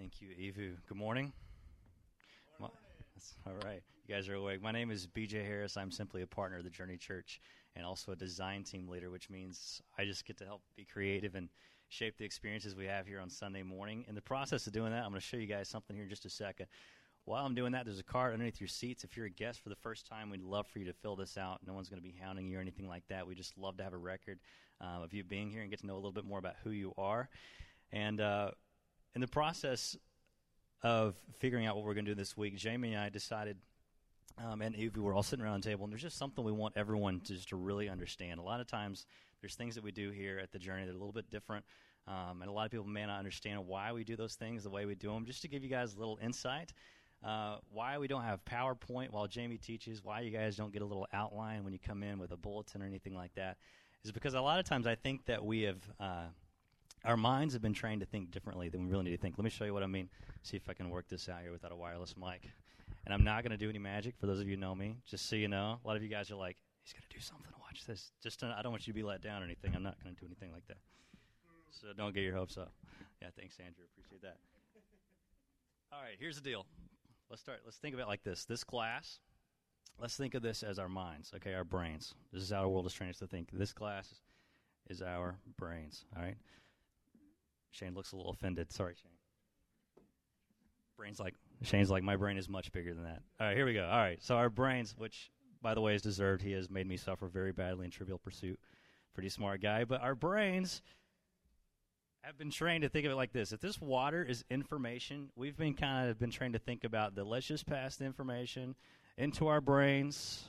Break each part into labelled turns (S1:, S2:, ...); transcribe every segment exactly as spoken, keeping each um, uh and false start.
S1: Thank you, Evu. Good morning.
S2: Good morning.
S1: That's all right. You guys are awake. My name is B J Harris. I'm simply a partner of the Journey Church and also a design team leader, which means I just get to help be creative and shape the experiences we have here on Sunday morning. In the process of doing that, I'm going to show you guys something here in just a second. While I'm doing that, there's a card underneath your seats. If you're a guest for the first time, we'd love for you to fill this out. No one's going to be hounding you or anything like that. We just love to have a record uh, of you being here and get to know a little bit more about who you are. And uh, in the process of figuring out what we're going to do this week, Jamie and I decided, um, and Evie, we're all sitting around the table, and there's just something we want everyone to just to really understand. A lot of times, there's things that we do here at the Journey that are a little bit different, um, and a lot of people may not understand why we do those things the way we do them. Just to give you guys a little insight, uh, why we don't have PowerPoint while Jamie teaches, why you guys don't get a little outline when you come in with a bulletin or anything like that, is because a lot of times I think that we have uh, our minds have been trained to think differently than we really need to think. Let me show you what I mean. See if I can work this out here without a wireless mic. And I'm not going to do any magic for those of you who know me. Just so you know, a lot of you guys are like, he's going to do something. Watch this. Just to, I don't want you to be let down or anything. I'm not going to do anything like that. So don't get your hopes up. Yeah, thanks, Andrew. Appreciate that. All right, here's the deal. Let's start. Let's think of it like this. This glass, let's think of this as our minds, okay, our brains. This is how our world is trained us to think. This glass is our brains, all right? Shane looks a little offended. Sorry, Shane. Brain's like, Shane's like, my brain is much bigger than that. All right, here we go. All right, so our brains, which, by the way, is deserved. He has made me suffer very badly in Trivial Pursuit. Pretty smart guy. But our brains have been trained to think of it like this. If this water is information, we've been kind of been trained to think about that. Let's just pass the information into our brains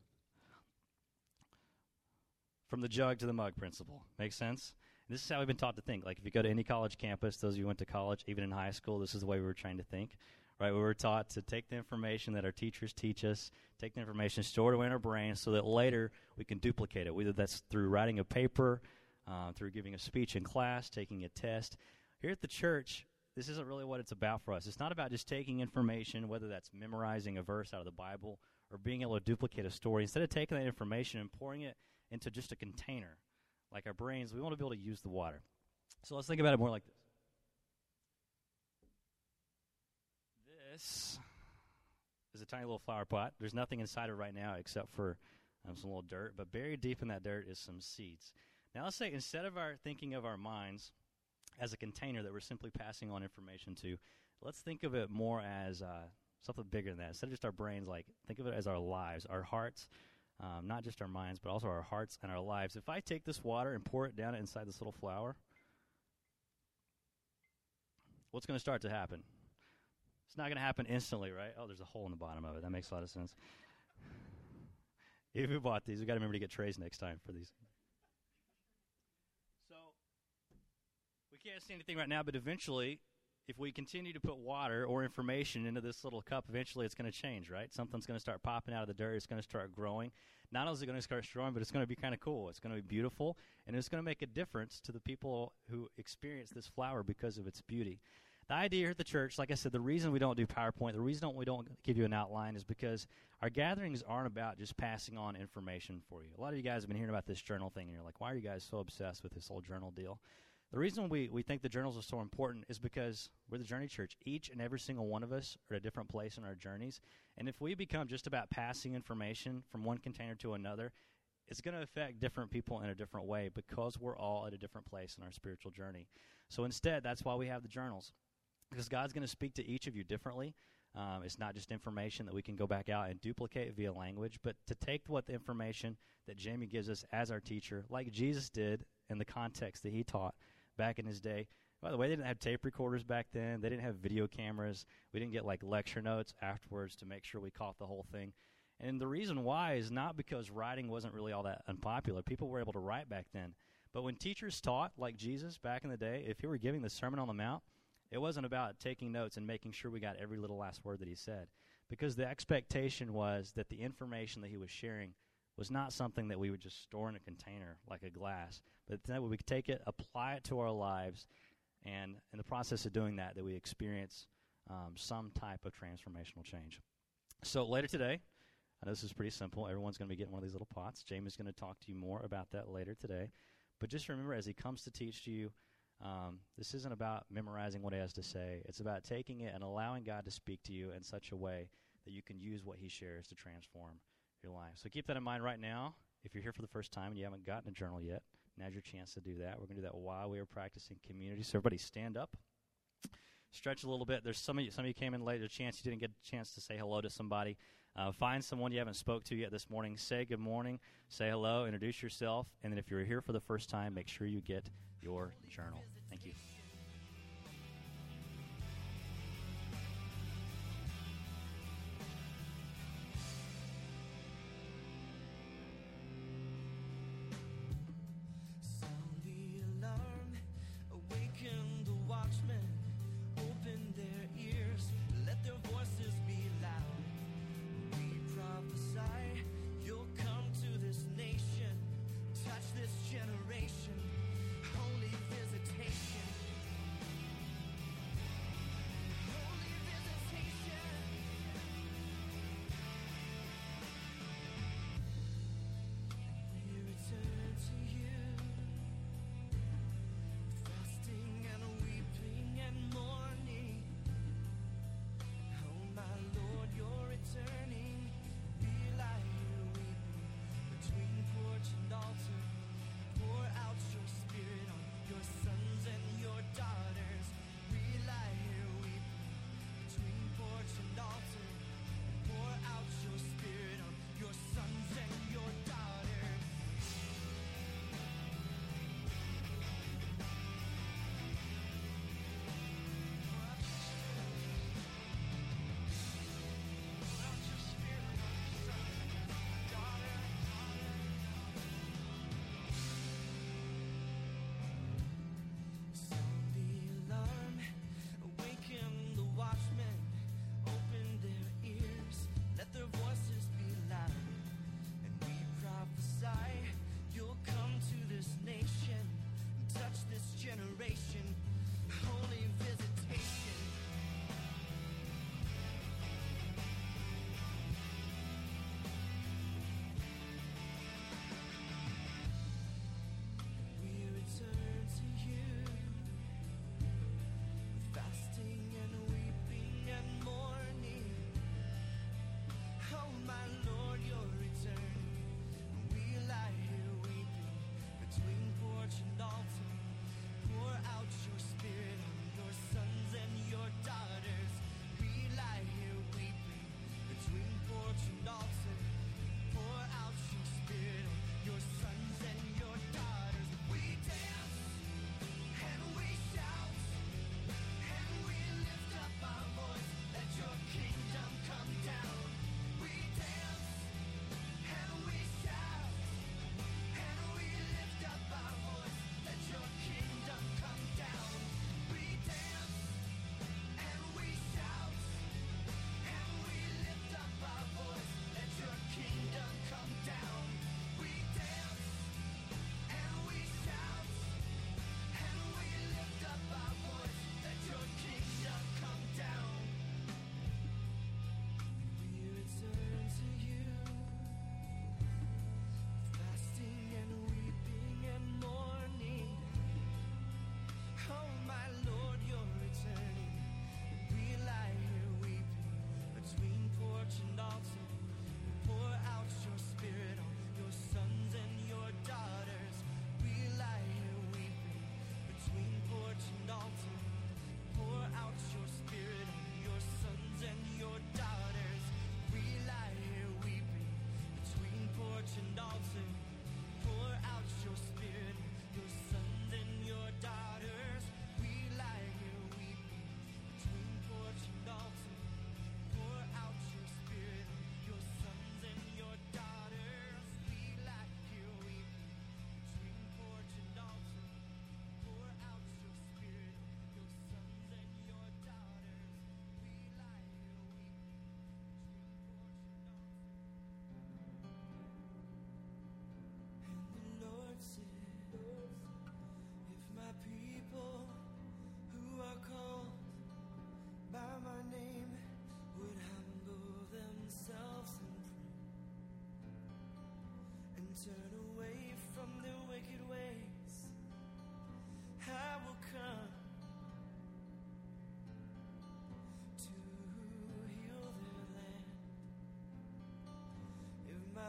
S1: from the jug to the mug principle. Make sense? This is how we've been taught to think. Like if you go to any college campus, those of you who went to college, even in high school, this is the way we were trained to think. Right? We were taught to take the information that our teachers teach us, take the information, store it away in our brains so that later we can duplicate it, whether that's through writing a paper, uh, through giving a speech in class, taking a test. Here at the church, this isn't really what it's about for us. It's not about just taking information, whether that's memorizing a verse out of the Bible or being able to duplicate a story. Instead of taking that information and pouring it into just a container, like our brains, we want to be able to use the water. So let's think about it more like this. This is a tiny little flower pot. There's nothing inside of it right now except for um, some little dirt, but buried deep in that dirt is some seeds. Now let's say instead of our thinking of our minds as a container that we're simply passing on information to, let's think of it more as uh, something bigger than that. Instead of just our brains, like think of it as our lives, our hearts. Um, not just our minds, but also our hearts and our lives. If I take this water and pour it down inside this little flower, what's going to start to happen? It's not going to happen instantly, right? Oh, there's a hole in the bottom of it. That makes a lot of sense. If we bought these, we've got to remember to get trays next time for these. So we can't see anything right now, but eventually, if we continue to put water or information into this little cup, eventually it's going to change, right? Something's going to start popping out of the dirt. It's going to start growing. Not only is it going to start growing, but it's going to be kind of cool. It's going to be beautiful, and it's going to make a difference to the people who experience this flower because of its beauty. The idea here at the church, like I said, the reason we don't do PowerPoint, the reason we don't give you an outline is because our gatherings aren't about just passing on information for you. A lot of you guys have been hearing about this journal thing, and you're like, why are you guys so obsessed with this whole journal deal? The reason we, we think the journals are so important is because we're the Journey Church. Each and every single one of us are at a different place in our journeys. And if we become just about passing information from one container to another, it's going to affect different people in a different way because we're all at a different place in our spiritual journey. So instead, that's why we have the journals, because God's going to speak to each of you differently. Um, it's not just information that we can go back out and duplicate via language, but to take what the information that Jamie gives us as our teacher, like Jesus did in the context that he taught, back in his day. By the way, they didn't have tape recorders back then. They didn't have video cameras. We didn't get like lecture notes afterwards to make sure we caught the whole thing. And the reason why is not because writing wasn't really all that unpopular. People were able to write back then. But when teachers taught, like Jesus back in the day, if he were giving the Sermon on the Mount, it wasn't about taking notes and making sure we got every little last word that he said. Because the expectation was that the information that he was sharing was not something that we would just store in a container like a glass, but that we could take it, apply it to our lives, and in the process of doing that, that we experience um, some type of transformational change. So later today, I know this is pretty simple. Everyone's going to be getting one of these little pots. Jamie's going to talk to you more about that later today. But just remember, as he comes to teach to you, Um, this isn't about memorizing what he has to say. It's about taking it and allowing God to speak to you in such a way that you can use what he shares to transform your life. So keep that in mind right now. If you're here for the first time and you haven't gotten a journal yet, now's your chance to do that. We're going to do that while we are practicing community. So everybody stand up. Stretch a little bit. There's some of you, some of you came in late. There's a chance you didn't get a chance to say hello to somebody. Uh, find someone you haven't spoke to yet this morning. Say good morning. Say hello. Introduce yourself. And then if you're here for the first time, make sure you get your journal. Thank you.
S3: Generation, holy visitation.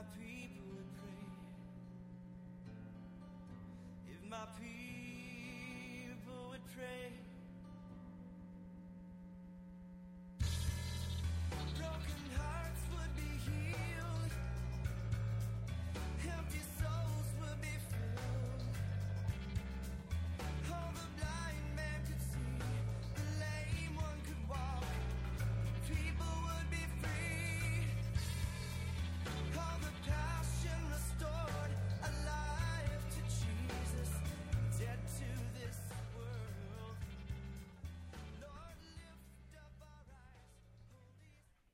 S2: people would pray, if my people would pray, broken hearts would be healed, empty souls would be filled, all the blind man could see, the lame one could walk, people would be free, all the passion restored, alive to Jesus, dead to this world. Lord, lift up our eyes, holy.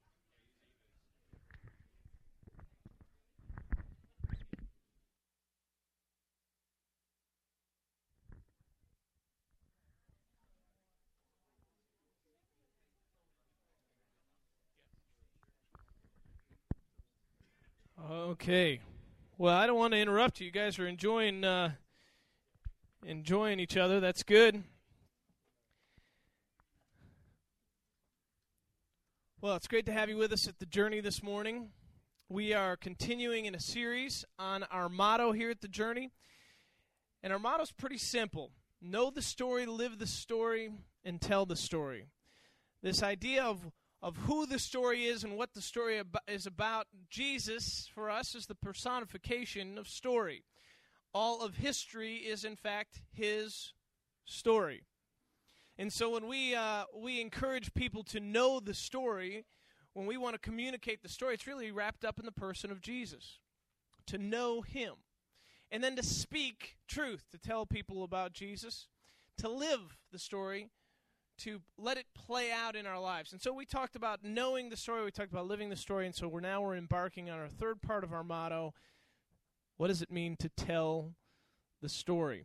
S3: Okay. Well, I don't want to interrupt you. You guys are enjoying uh, enjoying each other. That's good. Well, it's great to have you with us at the Journey this morning. We are continuing in a series on our motto here at the Journey. And our motto is pretty simple. Know the story, live the story, and tell the story. This idea of of who the story is and what the story ab- is about. Jesus, for us, is the personification of story. All of history is, in fact, his story. And so when we uh, we encourage people to know the story, when we want to communicate the story, it's really wrapped up in the person of Jesus. To know him. And then to speak truth, to tell people about Jesus. To live the story, to let it play out in our lives. And so we talked about knowing the story, we talked about living the story, and so we're now we're embarking on our third part of our motto. What does it mean to tell the story?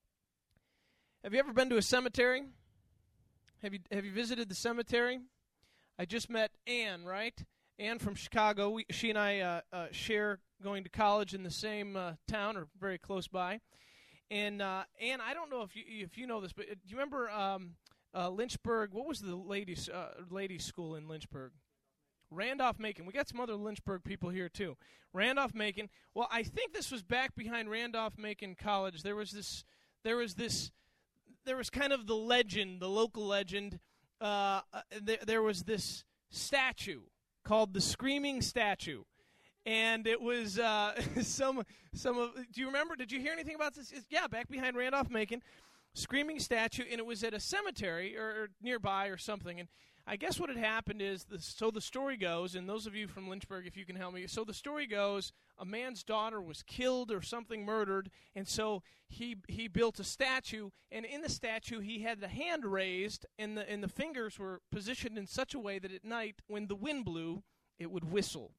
S3: Have you ever been to a cemetery? Have you have you visited the cemetery? I just met Ann, right? Ann from Chicago. We, she and I uh, uh, share going to college in the same uh, town or very close by. And uh, Ann, I don't know if you if you know this, but do you remember um, Uh, Lynchburg? What was the ladies uh, ladies school in Lynchburg? Randolph-Macon. We got some other Lynchburg people here too. Randolph-Macon. Well, I think this was back behind Randolph-Macon College. There was this. There was this. There was kind of the legend, the local legend. Uh, uh, there, there was this statue called the Screaming Statue, and it was uh, some some of. Do you remember? Did you hear anything about this? It's, yeah, back behind Randolph-Macon. Screaming statue, and it was at a cemetery or, or nearby or something. And I guess what had happened is, the, so the story goes, and those of you from Lynchburg, if you can help me, so the story goes, a man's daughter was killed or something, murdered, and so he he built a statue, and in the statue he had the hand raised, and the and the fingers were positioned in such a way that at night, when the wind blew, it would whistle.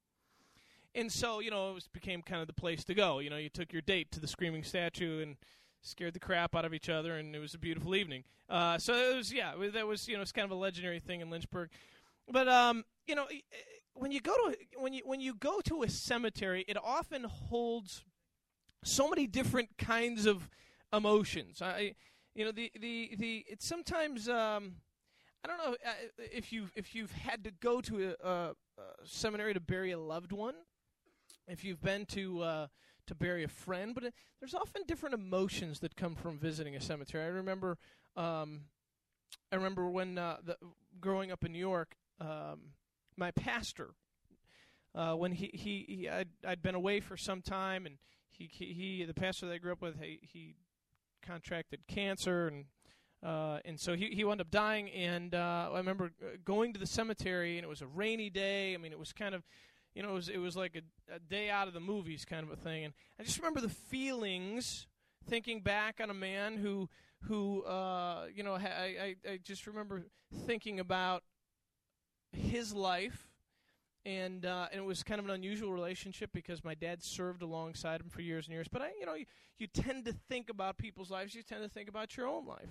S3: And so, you know, it was, became kind of the place to go. You know, you took your date to the Screaming Statue and scared the crap out of each other, and it was a beautiful evening. Uh, so it was, yeah, that was, you know, it's kind of a legendary thing in Lynchburg. But um, you know, when you go to when you when you go to a cemetery, it often holds so many different kinds of emotions. I, you know, the the the it's sometimes um, I don't know if you if you've had to go to a, a, a seminary to bury a loved one, if you've been to uh, to bury a friend, but it, there's often different emotions that come from visiting a cemetery. I remember, um, I remember when uh, the, growing up in New York, um, my pastor, uh, when he he, he I'd, I'd been away for some time, and he he, he the pastor that I grew up with, he, he contracted cancer, and uh, and so he he wound up dying. And uh, I remember going to the cemetery, and it was a rainy day. I mean, it was kind of, you know, it was it was like a, a day out of the movies kind of a thing. And I just remember the feelings, thinking back on a man who, who uh, you know, I, I, I just remember thinking about his life. And, uh, and it was kind of an unusual relationship because my dad served alongside him for years and years. But, I, you know, you, you tend to think about people's lives. You tend to think about your own life.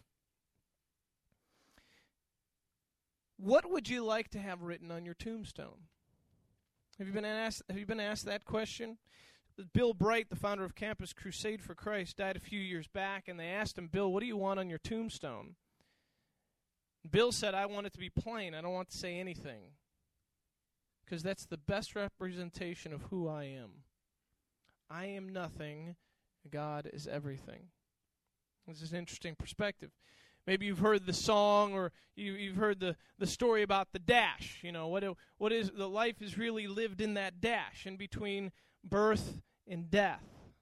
S3: What would you like to have written on your tombstone? Have you been asked, have you been asked that question? Bill Bright, the founder of Campus Crusade for Christ, died a few years back, and they asked him, Bill, what do you want on your tombstone? Bill said, I want it to be plain. I don't want to say anything. because that's the best representation of who I am. I am nothing. God is everything. This is an interesting perspective. Maybe you've heard the song, or you, you've heard the, the story about the dash. You know, what it, what is the life is really lived in that dash, in between birth and death.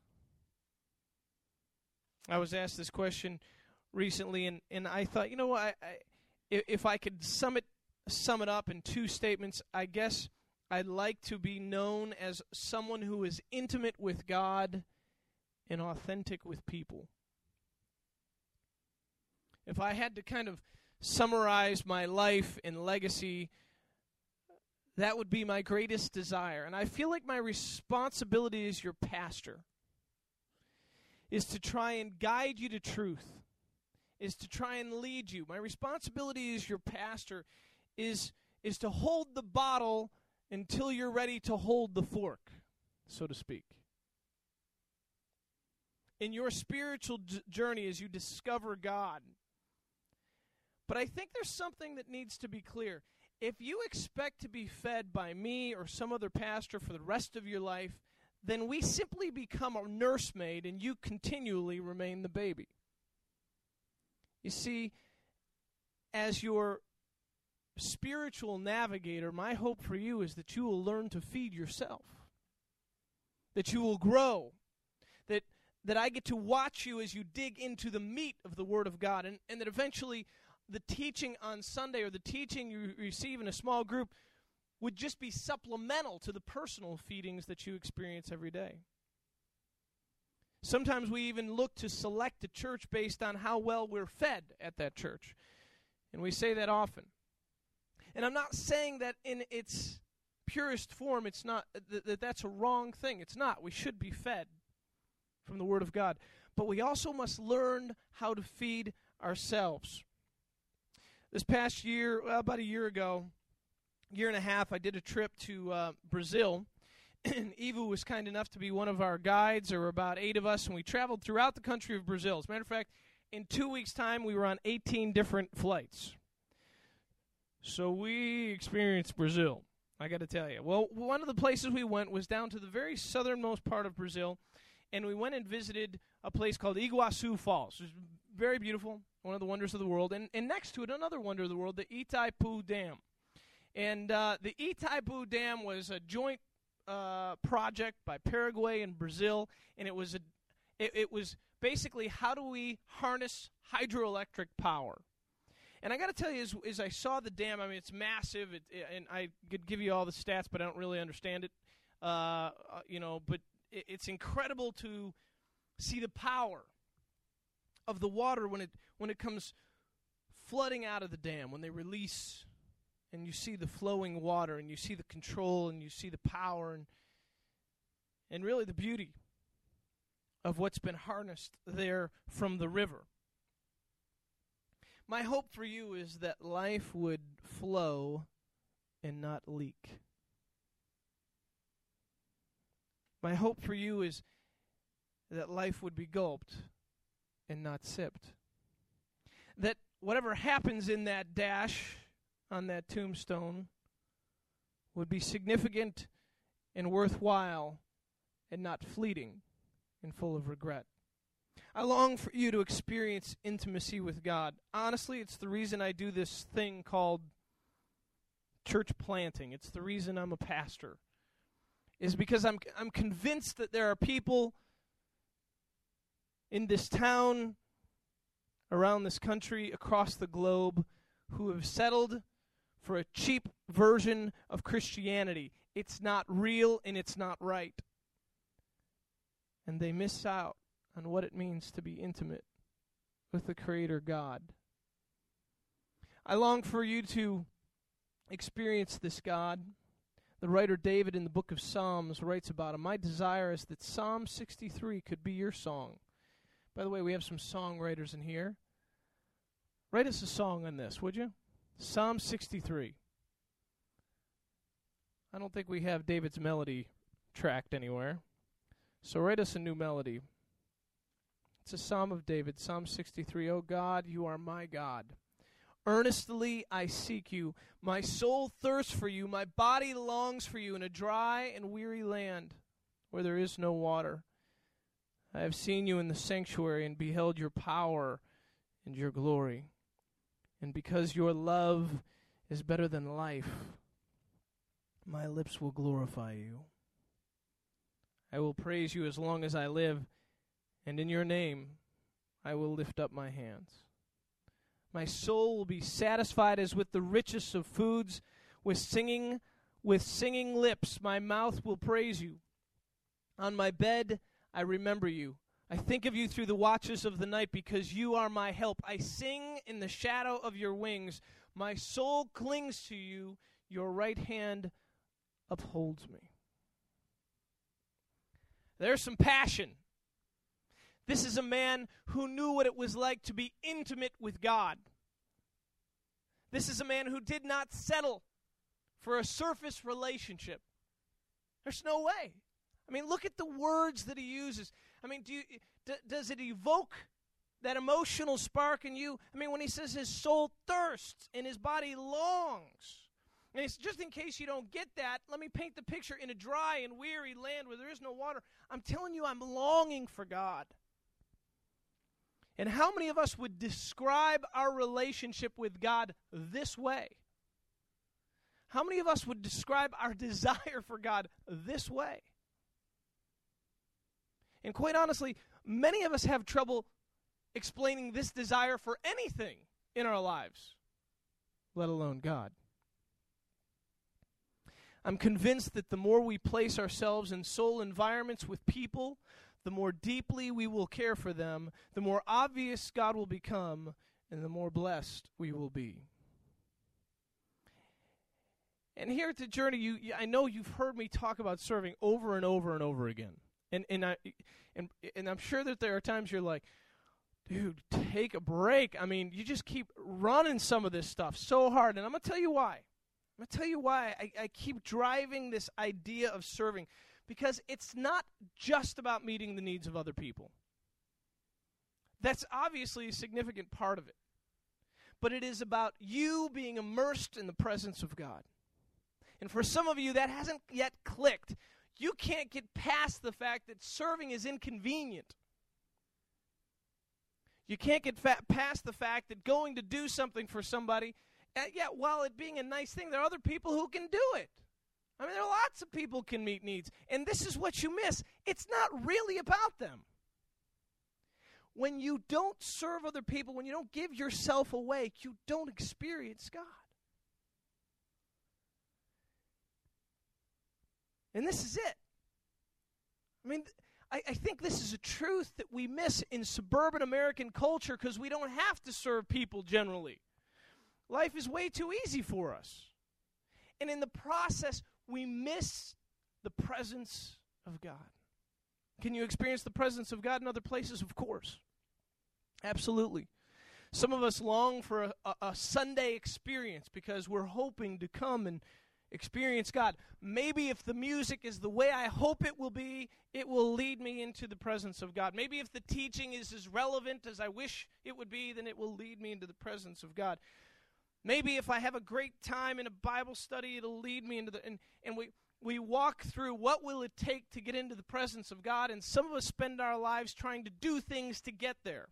S3: I was asked this question recently, and, and I thought, you know what, I, I, if I could sum it sum it up in two statements, I guess I'd like to be known as someone who is intimate with God and authentic with people. If I had to kind of summarize my life and legacy, that would be my greatest desire. And I feel like my responsibility as your pastor is to try and guide you to truth, is to try and lead you. My responsibility as your pastor is, is to hold the bottle until you're ready to hold the fork, so to speak. In your spiritual j- journey as you discover God. But I think there's something that needs to be clear. If you expect to be fed by me or some other pastor for the rest of your life, then we simply become a nursemaid and you continually remain the baby. You see, as your spiritual navigator, my hope for you is that you will learn to feed yourself, that you will grow, that that I get to watch you as you dig into the meat of the Word of God, and, and that eventually the teaching on Sunday or the teaching you receive in a small group would just be supplemental to the personal feedings that you experience every day. Sometimes we even look to select a church based on how well we're fed at that church. And we say that often. And I'm not saying that in its purest form it's not that, that that's a wrong thing. It's not. We should be fed from the Word of God. But we also must learn how to feed ourselves. This past year, well, about a year ago, year and a half, I did a trip to uh, Brazil. And Eva was kind enough to be one of our guides. There were about eight of us, and we traveled throughout the country of Brazil. As a matter of fact, in two weeks' time, we were on eighteen different flights. So we experienced Brazil, I got to tell you. Well, one of the places we went was down to the very southernmost part of Brazil, and we went and visited a place called Iguaçu Falls. It was very beautiful, one of the wonders of the world. And, and next to it, another wonder of the world, the Itaipu Dam. And uh, the Itaipu Dam was a joint uh, project by Paraguay and Brazil, and it was a, it, it was basically how do we harness hydroelectric power. And I got to tell you, as, as I saw the dam, I mean, it's massive, it, it, and I could give you all the stats, but I don't really understand it. Uh, uh, you know, but it, it's incredible to see the power of the water when it when it comes flooding out of the dam, when they release, and you see the flowing water, and you see the control, and you see the power, and and really the beauty of what's been harnessed there from the river. My hope for you is that life would flow and not leak. My hope for you is that life would be gulped and not sipped. That whatever happens in that dash on that tombstone would be significant and worthwhile and not fleeting and full of regret. I long for you to experience intimacy with God. Honestly, it's the reason I do this thing called church planting. It's the reason I'm a pastor. Is because I'm I'm convinced that there are people in this town, around this country, across the globe, who have settled for a cheap version of Christianity. It's not real and it's not right. And they miss out on what it means to be intimate with the Creator God. I long for you to experience this God. The writer David in the book of Psalms writes about him. My desire is that Psalm sixty-three could be your song. By the way, we have some songwriters in here. Write us a song on this, would you? Psalm sixty-three. I don't think we have David's melody tracked anywhere. So write us a new melody. It's a Psalm of David, Psalm sixty-three. Oh God, you are my God. Earnestly I seek you. My soul thirsts for you. My body longs for you in a dry and weary land where there is no water. I have seen you in the sanctuary and beheld your power and your glory. And because your love is better than life, my lips will glorify you. I will praise you as long as I live, and in your name I will lift up my hands. My soul will be satisfied as with the richest of foods. With singing, with singing lips, my mouth will praise you. On my bed I remember you. I think of you through the watches of the night because you are my help. I sing in the shadow of your wings. My soul clings to you. Your right hand upholds me. There's some passion. This is a man who knew what it was like to be intimate with God. This is a man who did not settle for a surface relationship. There's no way. I mean, look at the words that he uses. I mean, do you, d- does it evoke that emotional spark in you? I mean, when he says his soul thirsts and his body longs. And it's just in case you don't get that, let me paint the picture in a dry and weary land where there is no water. I'm telling you, I'm longing for God. And how many of us would describe our relationship with God this way? How many of us would describe our desire for God this way? And quite honestly, many of us have trouble explaining this desire for anything in our lives, let alone God. I'm convinced that the more we place ourselves in soul environments with people, the more deeply we will care for them, the more obvious God will become, and the more blessed we will be. And here at the Journey, you, I know you've heard me talk about serving over and over and over again. And and I and and I'm sure that there are times you're like, dude, take a break. I mean, you just keep running some of this stuff so hard. And I'm going to tell you why. I'm going to tell you why I, I keep driving this idea of serving. Because it's not just about meeting the needs of other people. That's obviously a significant part of it. But it is about you being immersed in the presence of God. And for some of you, that hasn't yet clicked. You can't get past the fact that serving is inconvenient. You can't get fa- past the fact that going to do something for somebody, uh, yeah, while it being a nice thing, there are other people who can do it. I mean, there are lots of people who can meet needs. And this is what you miss. It's not really about them. When you don't serve other people, when you don't give yourself away, you don't experience God. And this is it. I mean, I, I think this is a truth that we miss in suburban American culture because we don't have to serve people generally. Life is way too easy for us. And in the process, we miss the presence of God. Can you experience the presence of God in other places? Of course. Absolutely. Some of us long for a, a, a Sunday experience because we're hoping to come and experience God. Maybe if the music is the way I hope it will be, it will lead me into the presence of God. Maybe if the teaching is as relevant as I wish it would be, then it will lead me into the presence of God. Maybe if I have a great time in a Bible study, it'll lead me into the... And, and we, we walk through what will it take to get into the presence of God, and some of us spend our lives trying to do things to get there.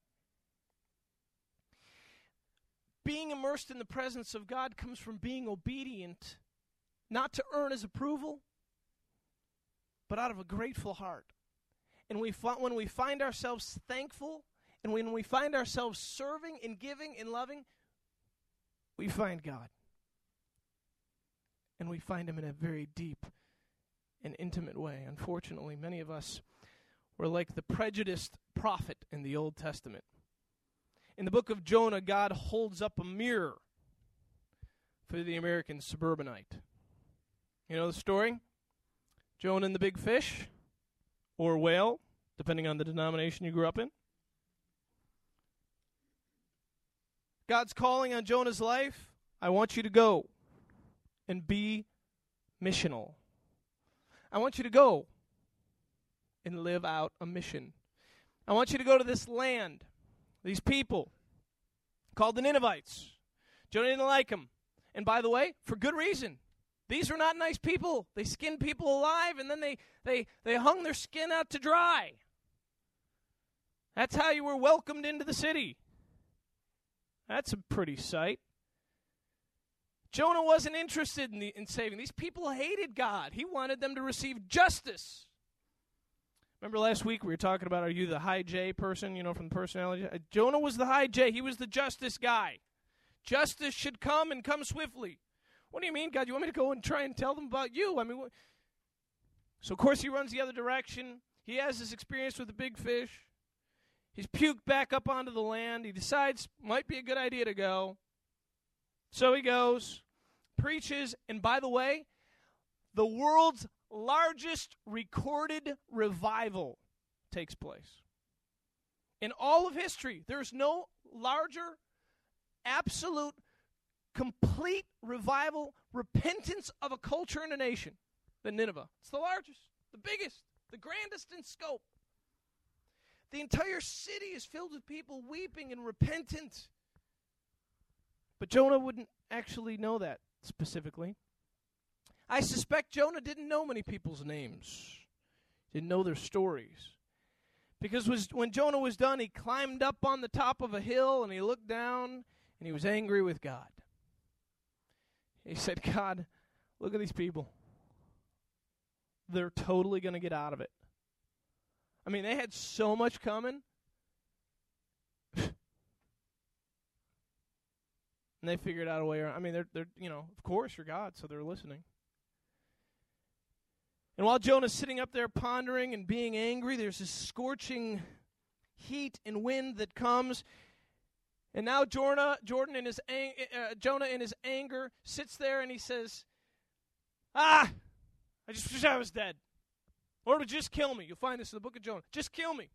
S3: Being immersed in the presence of God comes from being obedient, not to earn his approval, but out of a grateful heart. And we fi- when we find ourselves thankful, and when we find ourselves serving and giving and loving, we find God. And we find him in a very deep and intimate way. Unfortunately, many of us were like the prejudiced prophet in the Old Testament. In the book of Jonah, God holds up a mirror for the American suburbanite. You know the story? Jonah and the big fish, or whale, depending on the denomination you grew up in. God's calling on Jonah's life. I want you to go and be missional. I want you to go and live out a mission. I want you to go to this land, these people called the Ninevites. Jonah didn't like them. And by the way, for good reason. These were not nice people. They skinned people alive, and then they, they, they hung their skin out to dry. That's how you were welcomed into the city. That's a pretty sight. Jonah wasn't interested in, the, in saving. These people hated God. He wanted them to receive justice. Remember last week we were talking about, are you the high J person, you know, from the personality? Uh, Jonah was the high J. He was the justice guy. Justice should come and come swiftly. What do you mean, God? You want me to go and try and tell them about you? I mean, what? So, of course, he runs the other direction. He has this experience with the big fish. He's puked back up onto the land. He decides, might be a good idea to go. So he goes, preaches, and by the way, the world's largest recorded revival takes place. In all of history, there's no larger, absolute, complete revival, repentance of a culture and a nation than Nineveh. It's the largest, the biggest, the grandest in scope. The entire city is filled with people weeping and repentant. But Jonah wouldn't actually know that specifically. I suspect Jonah didn't know many people's names, didn't know their stories. Because was, when Jonah was done, he climbed up on the top of a hill and he looked down and he was angry with God. He said, God, look at these people. They're totally going to get out of it. I mean, they had so much coming. And they figured out a way around. I mean, they're, they're, you know, of course you're God, so they're listening. And while Jonah's sitting up there pondering and being angry, there's this scorching heat and wind that comes. And now Jonah, Jordan in his ang- uh, Jonah in his anger sits there and he says, Ah, I just wish I was dead. Lord, would just kill me. You'll find this in the book of Jonah. Just kill me.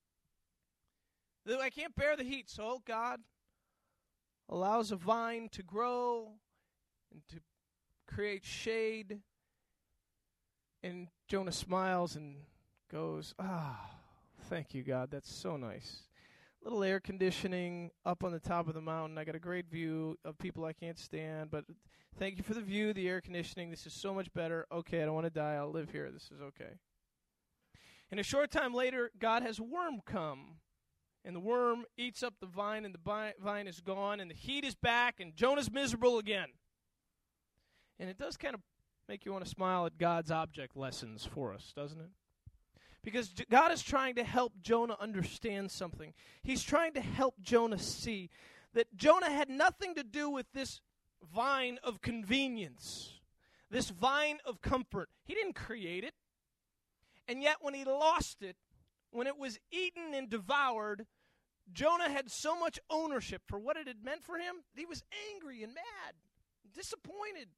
S3: I can't bear the heat. So God allows a vine to grow and to create shade. And Jonah smiles and goes, ah, thank you, God. That's so nice. Little air conditioning up on the top of the mountain. I got a great view of people I can't stand, but thank you for the view, the air conditioning. This is so much better. Okay, I don't want to die. I'll live here. This is okay. And a short time later, God has a worm come. And the worm eats up the vine, and the vine is gone, and the heat is back, and Jonah's miserable again. And it does kind of make you want to smile at God's object lessons for us, doesn't it? Because God is trying to help Jonah understand something. He's trying to help Jonah see that Jonah had nothing to do with this vine of convenience, this vine of comfort. He didn't create it. And yet when he lost it, when it was eaten and devoured, Jonah had so much ownership for what it had meant for him that he was angry and mad, disappointed.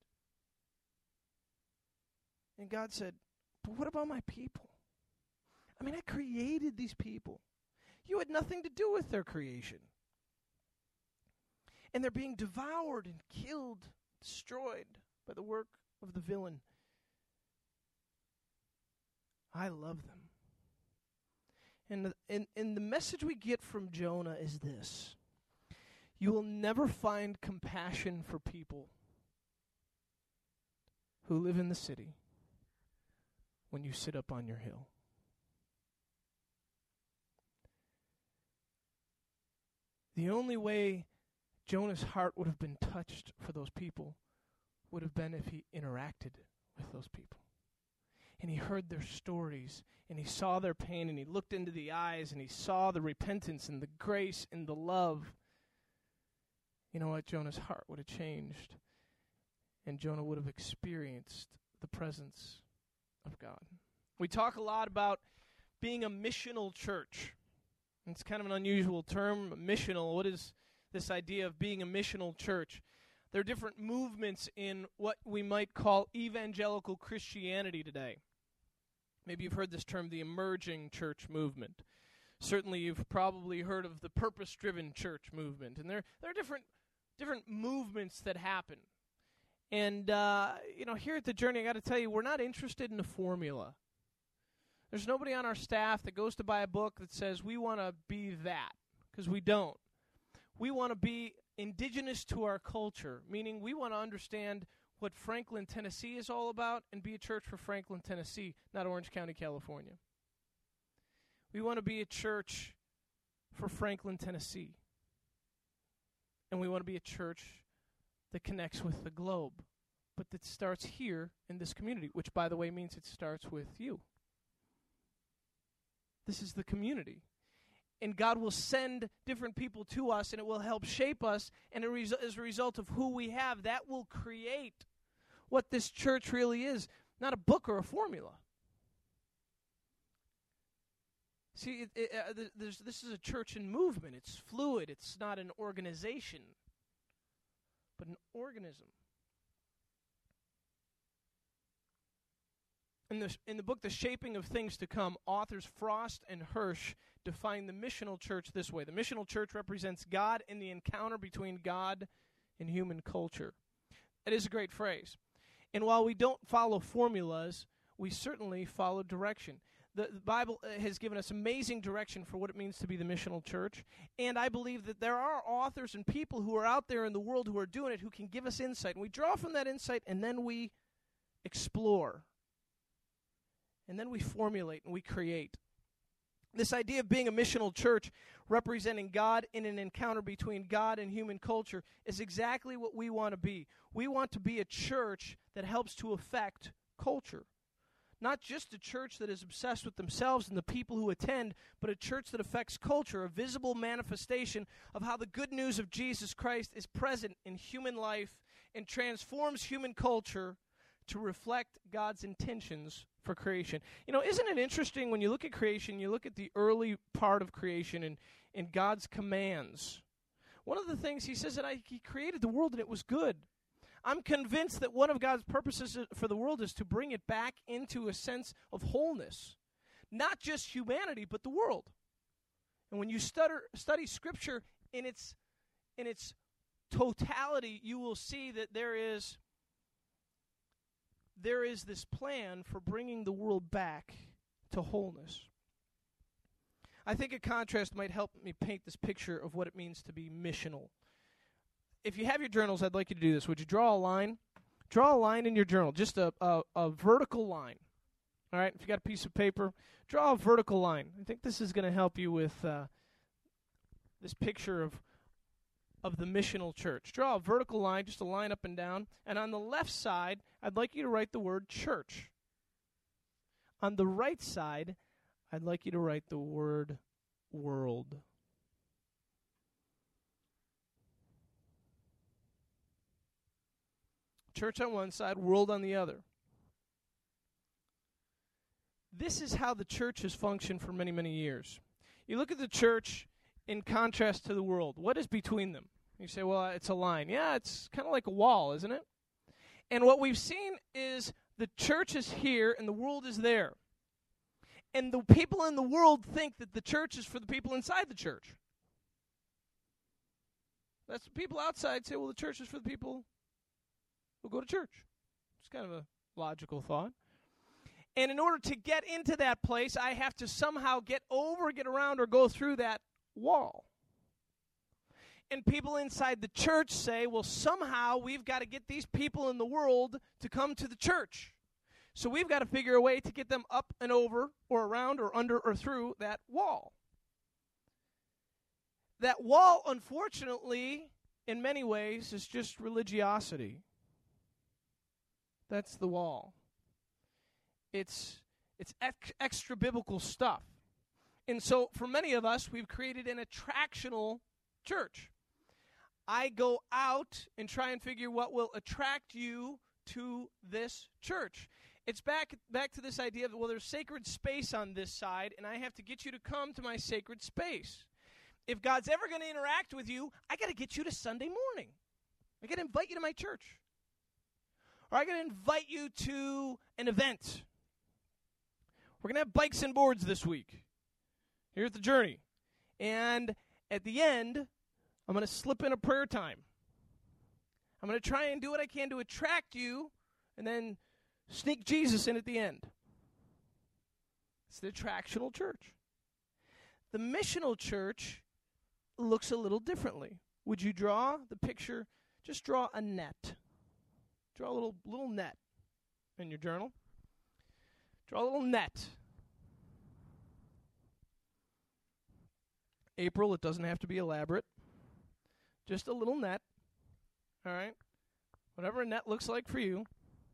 S3: And God said, but what about my people? I mean, I created these people. You had nothing to do with their creation. And they're being devoured and killed, destroyed by the work of the villain. I love them. And the, and, and the message we get from Jonah is this. You will never find compassion for people who live in the city when you sit up on your hill. The only way Jonah's heart would have been touched for those people would have been if he interacted with those people. And he heard their stories, and he saw their pain, and he looked into the eyes, and he saw the repentance and the grace and the love. You know what? Jonah's heart would have changed, and Jonah would have experienced the presence of God. We talk a lot about being a missional church. It's kind of an unusual term, missional. What is this idea of being a missional church? There are different movements in what we might call evangelical Christianity today. Maybe you've heard this term, the emerging church movement. Certainly you've probably heard of the purpose-driven church movement. And there, there are different, different movements that happen. And, uh, you know, here at The Journey, I got to tell you, we're not interested in a formula. There's nobody on our staff that goes to buy a book that says we want to be that, because we don't. We want to be indigenous to our culture, meaning we want to understand what Franklin, Tennessee is all about and be a church for Franklin, Tennessee, not Orange County, California. We want to be a church for Franklin, Tennessee. And we want to be a church that connects with the globe, but that starts here in this community, which, by the way, means it starts with you. This is the community. And God will send different people to us, and it will help shape us, and as a result of who we have, that will create what this church really is, not a book or a formula. See, it, it, uh, there's, this is a church in movement. It's fluid. It's not an organization, but an organism. In the, in the book, The Shaping of Things to Come, authors Frost and Hirsch define the missional church this way. The missional church represents God in the encounter between God and human culture. That is a great phrase. And while we don't follow formulas, we certainly follow direction. The, the Bible has given us amazing direction for what it means to be the missional church. And I believe that there are authors and people who are out there in the world who are doing it who can give us insight. And we draw from that insight, and then we explore. And then we formulate and we create. This idea of being a missional church representing God in an encounter between God and human culture is exactly what we want to be. We want to be a church that helps to affect culture. Not just a church that is obsessed with themselves and the people who attend, but a church that affects culture, a visible manifestation of how the good news of Jesus Christ is present in human life and transforms human culture to reflect God's intentions for creation. You know, isn't it interesting when you look at creation, you look at the early part of creation and, and God's commands. One of the things he says that I, he created the world and it was good. I'm convinced that one of God's purposes for the world is to bring it back into a sense of wholeness. Not just humanity, but the world. And when you stutter, study Scripture in its, in its totality, you will see that there is There is this plan for bringing the world back to wholeness. I think a contrast might help me paint this picture of what it means to be missional. If you have your journals, I'd like you to do this. Would you draw a line? Draw a line in your journal, just a, a, a vertical line. All right, if you got a piece of paper, draw a vertical line. I think this is going to help you with uh, this picture of of the missional church. Draw a vertical line, just a line up and down. And on the left side, I'd like you to write the word church. On the right side, I'd like you to write the word world. Church on one side, world on the other. This is how the church has functioned for many, many years. You look at the church in contrast to the world. What is between them? You say, well, it's a line. Yeah, it's kind of like a wall, isn't it? And what we've seen is the church is here and the world is there. And the people in the world think that the church is for the people inside the church. That's the people outside say, well, the church is for the people who go to church. It's kind of a logical thought. And in order to get into that place, I have to somehow get over, get around, or go through that wall. And people inside the church say, well, somehow we've got to get these people in the world to come to the church. So we've got to figure a way to get them up and over or around or under or through that wall. That wall, unfortunately, in many ways, is just religiosity. That's the wall. It's it's ex- extra biblical stuff. And so for many of us, we've created an attractional church. I go out and try and figure what will attract you to this church. It's back back to this idea of, well, there's sacred space on this side, and I have to get you to come to my sacred space. If God's ever going to interact with you, I got to get you to Sunday morning. I got to invite you to my church. Or I got to invite you to an event. We're going to have bikes and boards this week here at the Journey. And at the end, I'm going to slip in a prayer time. I'm going to try and do what I can to attract you and then sneak Jesus in at the end. It's the attractional church. The missional church looks a little differently. would you draw the picture? Just draw a net. Draw a little little net in your journal. Draw a little net. April, it doesn't have to be elaborate. Just a little net. All right? Whatever a net looks like for you.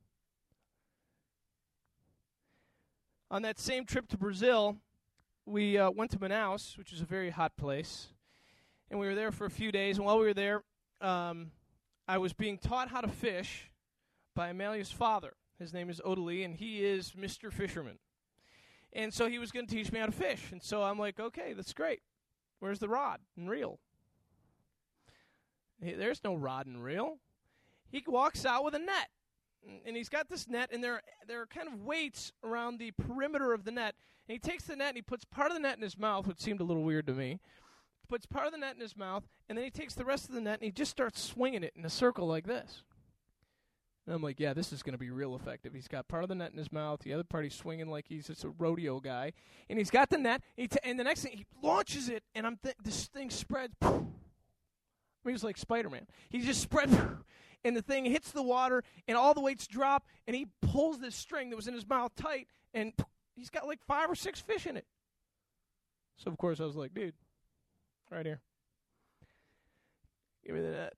S3: On that same trip to Brazil, we uh, went to Manaus, which is a very hot place. And we were there for a few days. And while we were there, um, I was being taught how to fish by Amelia's father. His name is Odalie, and he is Mister Fisherman. And so he was going to teach me how to fish. And so I'm like, okay, that's great. Where's the rod and reel? Hey, there's no rod and reel. He walks out with a net. And he's got this net, and there, there are kind of weights around the perimeter of the net. And he takes the net, and he puts part of the net in his mouth, which seemed a little weird to me. Puts part of the net in his mouth, and then he takes the rest of the net, and he just starts swinging it in a circle like this. And I'm like, yeah, this is going to be real effective. He's got part of the net in his mouth, the other part he's swinging like he's just a rodeo guy. And he's got the net, and, he t- and the next thing, he launches it, and I'm th- this thing spreads. I mean, he was like Spider-Man. He just spread, and the thing hits the water, and all the weights drop, and he pulls this string that was in his mouth tight, and he's got like five or six fish in it. So, of course, I was like, dude, right here. Give me the net.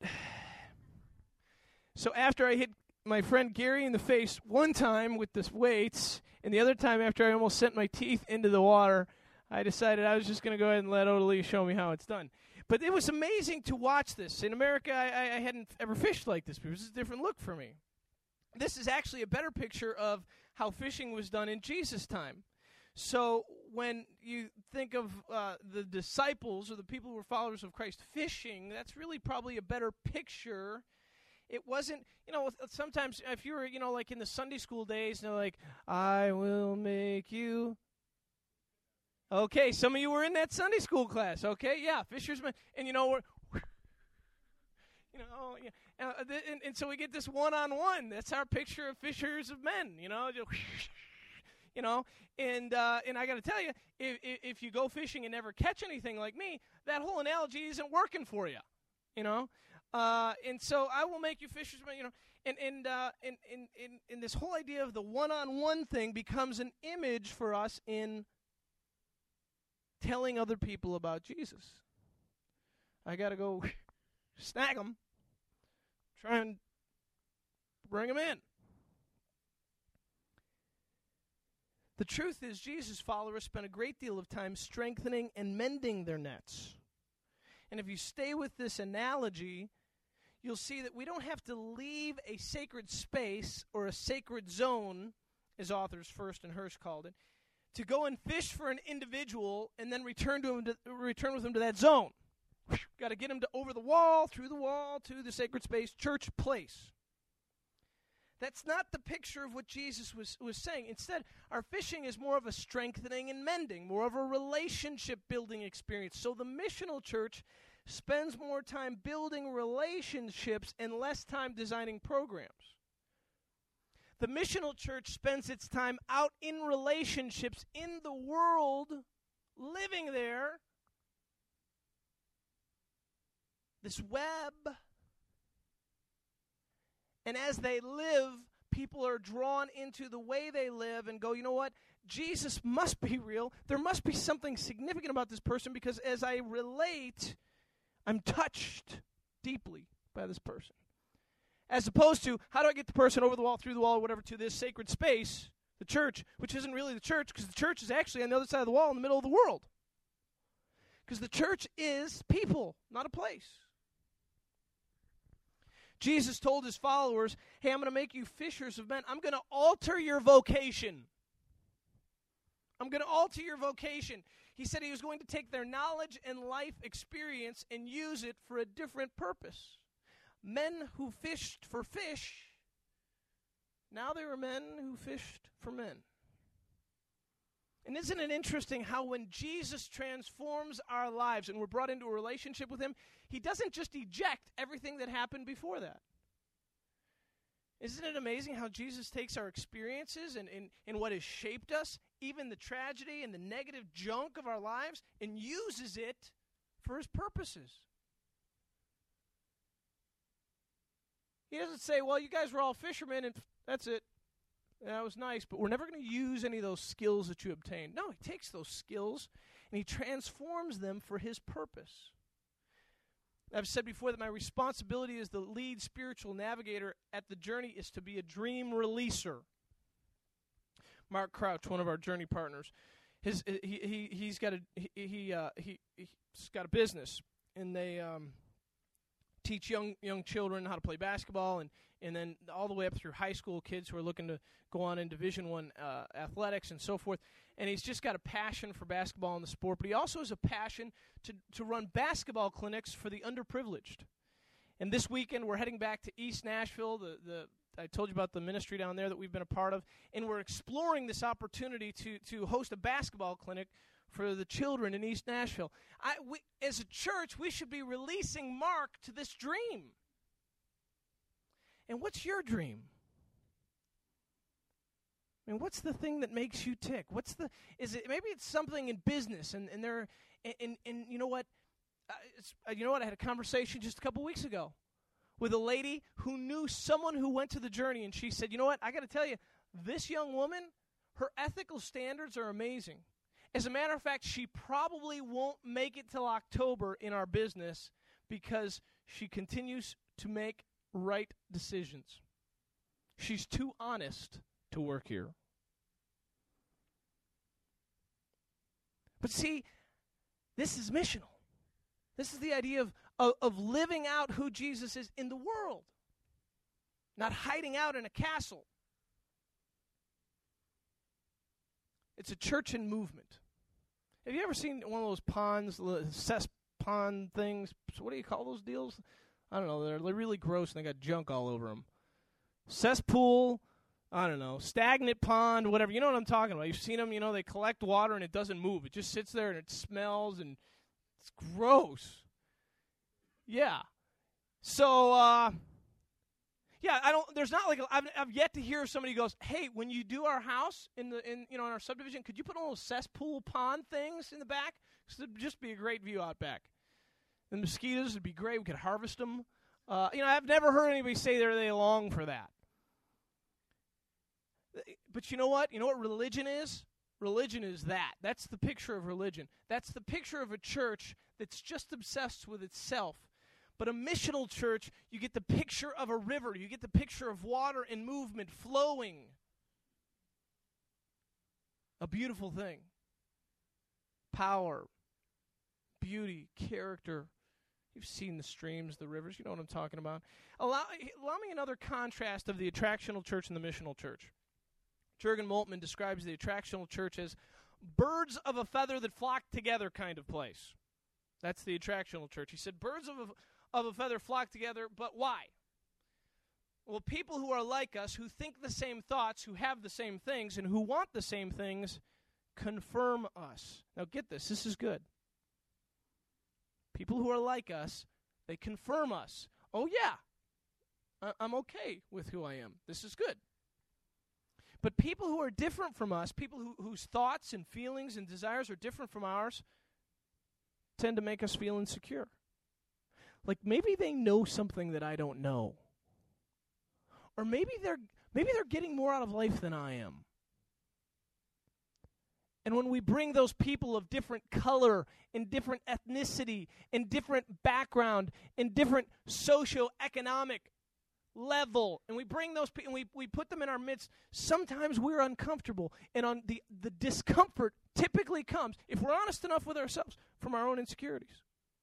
S3: So after I hit my friend Gary in the face one time with this weights, and the other time after I almost sent my teeth into the water, I decided I was just going to go ahead and let Odalie show me how it's done. But it was amazing to watch this. In America, I, I hadn't ever fished like this, but it was a different look for me. This is actually a better picture of how fishing was done in Jesus' time. So when you think of uh, the disciples or the people who were followers of Christ fishing, that's really probably a better picture. It wasn't, you know, sometimes if you were, you know, like in the Sunday school days, they're like, I will make you. Okay, some of you were in that Sunday school class, okay? Yeah, fishermen. And, you know, we're, you know, yeah, uh, and, and so we get this one-on-one. That's our picture of fishers of men, you know. Just, you know, and uh, and I got to tell you, if, if you go fishing and never catch anything like me, that whole analogy isn't working for you, you know. Uh, and so I will make you fishermen, you know, and and, uh, and, and, and, and this whole idea of the one-on-one thing becomes an image for us in telling other people about Jesus. I got to go snag them, try and bring them in. The truth is, Jesus' followers spent a great deal of time strengthening and mending their nets. And if you stay with this analogy, you'll see that we don't have to leave a sacred space or a sacred zone, as authors First and Hirsch called it, to go and fish for an individual and then return to him to, return with him to that zone. Got to get him to over the wall, through the wall, to the sacred space, church place. That's not the picture of what Jesus was, was saying. Instead, our fishing is more of a strengthening and mending, more of a relationship-building experience. So the missional church spends more time building relationships and less time designing programs. The missional church spends its time out in relationships in the world, living there. This web. And as they live, people are drawn into the way they live and go, you know what? Jesus must be real. There must be something significant about this person because as I relate, I'm touched deeply by this person. As opposed to, how do I get the person over the wall, through the wall, or whatever, to this sacred space, the church, which isn't really the church because the church is actually on the other side of the wall in the middle of the world. Because the church is people, not a place. Jesus told his followers, hey, I'm going to make you fishers of men. I'm going to alter your vocation. I'm going to alter your vocation. He said he was going to take their knowledge and life experience and use it for a different purpose. Men who fished for fish, now they were men who fished for men. And isn't it interesting how when Jesus transforms our lives and we're brought into a relationship with him, he doesn't just eject everything that happened before that. Isn't it amazing how Jesus takes our experiences and, and, and what has shaped us, even the tragedy and the negative junk of our lives, and uses it for his purposes? He doesn't say, well, you guys were all fishermen and that's it. That was nice, but we're never going to use any of those skills that you obtained. No, he takes those skills and he transforms them for his purpose. I've said before that my responsibility as the lead spiritual navigator at the Journey is to be a dream releaser. Mark Crouch, one of our Journey partners, his he he he's got a he he uh, he he's got a business, and they um, teach young young children how to play basketball, and, and then all the way up through high school kids who are looking to go on in Division One uh, athletics and so forth. And he's just got a passion for basketball and the sport, but he also has a passion to to run basketball clinics for the underprivileged. And this weekend we're heading back to East Nashville. The the I told you about the ministry down there that we've been a part of, and we're exploring this opportunity to to host a basketball clinic for the children in East Nashville. I, we, as a church, we should be releasing Mark to this dream. And what's your dream? I mean, what's the thing that makes you tick? What's the is it? Maybe it's something in business, and and there, and, and, and you know what? Uh, it's, uh, you know what? I had a conversation just a couple weeks ago with a lady who knew someone who went to the Journey, and she said, you know what, I got to tell you, this young woman, her ethical standards are amazing. As a matter of fact, she probably won't make it till October in our business because she continues to make right decisions. She's too honest to work here. But see, this is missional. This is the idea of, of, of living out who Jesus is in the world, not hiding out in a castle. It's a church in movement. Have you ever seen one of those ponds, cess pond things? What do you call those deals? I don't know. They're, they're really gross and they got junk all over them. Cesspool, I don't know, stagnant pond, whatever. You know what I'm talking about. You've seen them, you know, they collect water and it doesn't move. It just sits there and it smells and it's gross. Yeah. So, uh, yeah, I don't, there's not like, a, I've, I've yet to hear somebody goes, hey, when you do our house in the, in, you know, in our subdivision, could you put all those cesspool pond things in the back? Because it'd just be a great view out back. The mosquitoes would be great. We could harvest them. Uh, you know, I've never heard anybody say they're they long for that. But you know what? You know what religion is? Religion is that. That's the picture of religion. That's the picture of a church that's just obsessed with itself. But a missional church, you get the picture of a river. You get the picture of water and movement flowing. A beautiful thing. Power, beauty, character. You've seen the streams, the rivers. You know what I'm talking about. Allow, allow me another contrast of the attractional church and the missional church. Jurgen Moltmann describes the attractional church as birds of a feather that flock together kind of place. That's the attractional church. He said birds of a, of a feather flock together, but why? Well, people who are like us, who think the same thoughts, who have the same things, and who want the same things, confirm us. Now get this, this is good. People who are like us, they confirm us. Oh yeah, I- I'm okay with who I am. This is good. But people who are different from us, people who, whose thoughts and feelings and desires are different from ours, tend to make us feel insecure. Like maybe they know something that I don't know. Or maybe they're maybe they're getting more out of life than I am. And when we bring those people of different color and different ethnicity and different background and different socioeconomic level, and we bring those people and we, we put them in our midst, sometimes we're uncomfortable. And on the, the discomfort typically comes, if we're honest enough with ourselves, from our own insecurities.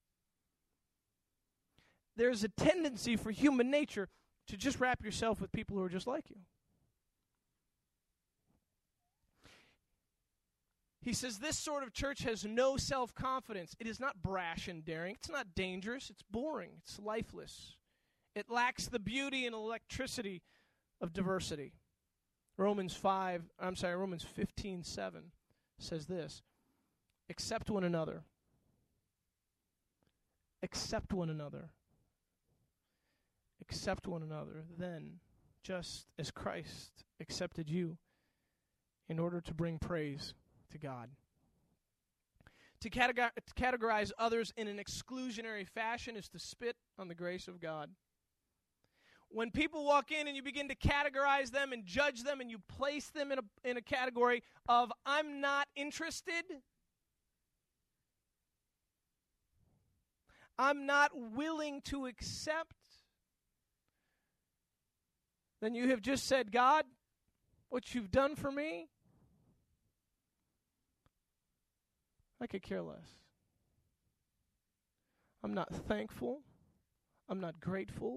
S3: There's a tendency for human nature to just wrap yourself with people who are just like you. He says this sort of church has no self-confidence. It is not brash and daring. It's not dangerous. It's boring. It's lifeless. It lacks the beauty and electricity of diversity. Romans five, I'm sorry, Romans fifteen seven says this: accept one another. Accept one another. Accept one another. Then, just as Christ accepted you in order to bring praise to God. To categor- to categorize others in an exclusionary fashion is to spit on the grace of God. when people walk in and you begin to categorize them and judge them and you place them in a, in a category of, I'm not interested, I'm not willing to accept, then you have just said, God, what you've done for me, I could care less. I'm not thankful. I'm not grateful.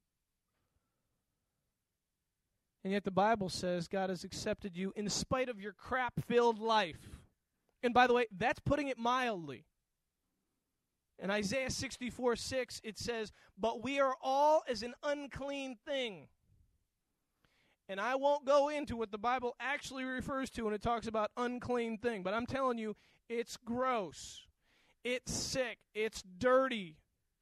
S3: And yet the Bible says God has accepted you in spite of your crap-filled life. And by the way, that's putting it mildly. In Isaiah sixty-four six, it says, but we are all as an unclean thing. And I won't go into what the Bible actually refers to when it talks about unclean thing. But I'm telling you, it's gross. It's sick. It's dirty.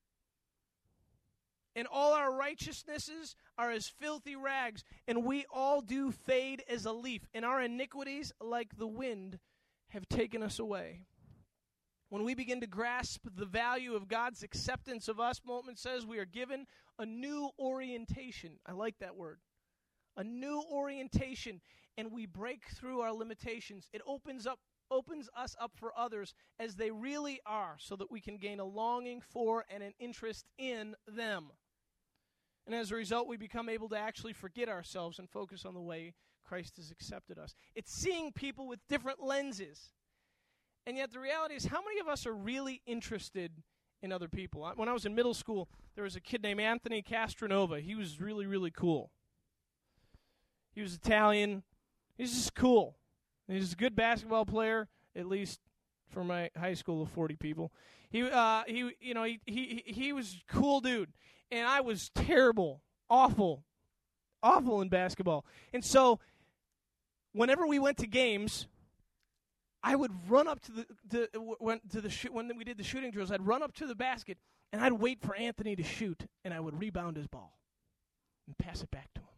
S3: And all our righteousnesses are as filthy rags, and we all do fade as a leaf, and our iniquities, like the wind, have taken us away. When we begin to grasp the value of God's acceptance of us, Moltmann says we are given a new orientation. I like that word. A new orientation, and we break through our limitations. It opens up opens us up for others as they really are, so that we can gain a longing for and an interest in them. And as a result, we become able to actually forget ourselves and focus on the way Christ has accepted us. It's seeing people with different lenses. And yet the reality is, how many of us are really interested in other people? When I was in middle school, there was a kid named Anthony Castronova. He was really, really cool. He was Italian. He's just cool. He's a good basketball player, at least for my high school of forty people. He, uh, he, you know, he, he, he was a cool dude, and I was terrible, awful, awful in basketball. And so, whenever we went to games, I would run up to the, the when to the sh- when we did the shooting drills. I'd run up to the basket, and I'd wait for Anthony to shoot, and I would rebound his ball and pass it back to him.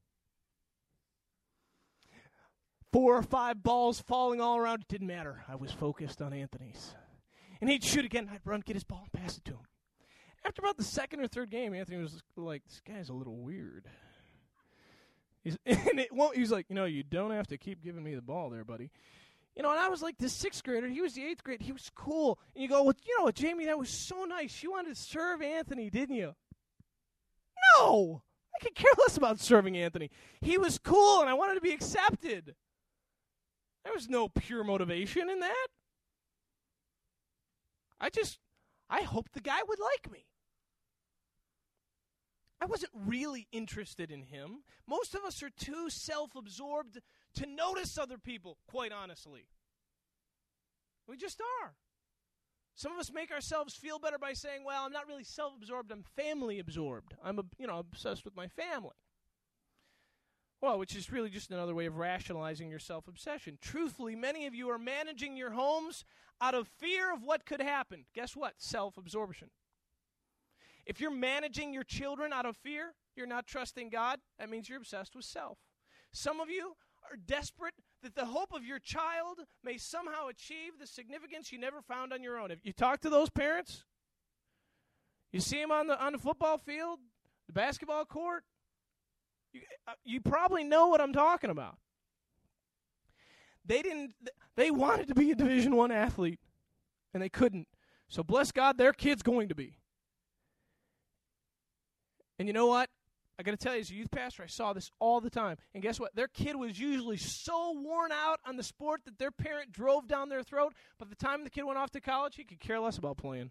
S3: Four or five balls falling all around. It didn't matter. I was focused on Anthony's. And he'd shoot again. I'd run, get his ball, and pass it to him. After about the second or third game, Anthony was like, this guy's a little weird. He's, and it won't, he was like, you know, you don't have to keep giving me the ball there, buddy. You know, and I was like the sixth grader. He was the eighth grade. He was cool. And you go, well, you know what, Jamie, that was so nice. You wanted to serve Anthony, didn't you? No! I could care less about serving Anthony. He was cool, and I wanted to be accepted. There was no pure motivation in that. I just, I hoped the guy would like me. I wasn't really interested in him. Most of us are too self-absorbed to notice other people, quite honestly. We just are. Some of us make ourselves feel better by saying, well, I'm not really self-absorbed, I'm family-absorbed. I'm, you know, obsessed with my family. Well, which is really just another way of rationalizing your self-obsession. Truthfully, many of you are managing your homes out of fear of what could happen. Guess what? Self-absorption. If you're managing your children out of fear, you're not trusting God. That means you're obsessed with self. Some of you are desperate that the hope of your child may somehow achieve the significance you never found on your own. Have you talked to those parents? You see them on the on the football field, the basketball court? You, uh, you probably know what I'm talking about. They didn't. They wanted to be a Division One athlete, and they couldn't. So bless God, their kid's going to be. And you know what? I got to tell you, as a youth pastor, I saw this all the time. And guess what? Their kid was usually so worn out on the sport that their parent drove down their throat. By the time the kid went off to college, he could care less about playing.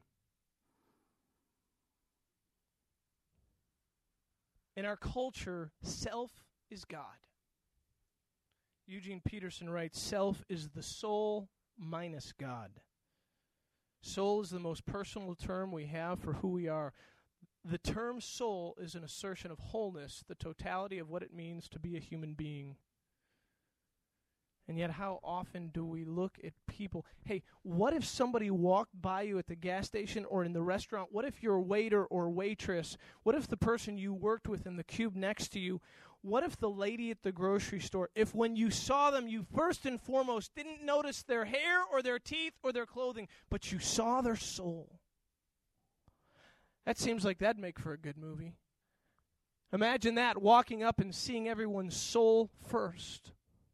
S3: In our culture, self is God. Eugene Peterson writes, self is the soul minus God. Soul is the most personal term we have for who we are. The term soul is an assertion of wholeness, the totality of what it means to be a human being. And yet how often do we look at people? Hey, what if somebody walked by you at the gas station or in the restaurant? What if your waiter or waitress? What if the person you worked with in the cube next to you? What if the lady at the grocery store, if when you saw them, you first and foremost didn't notice their hair or their teeth or their clothing, but you saw their soul? That seems like that'd make for a good movie. Imagine that, walking up and seeing everyone's soul first.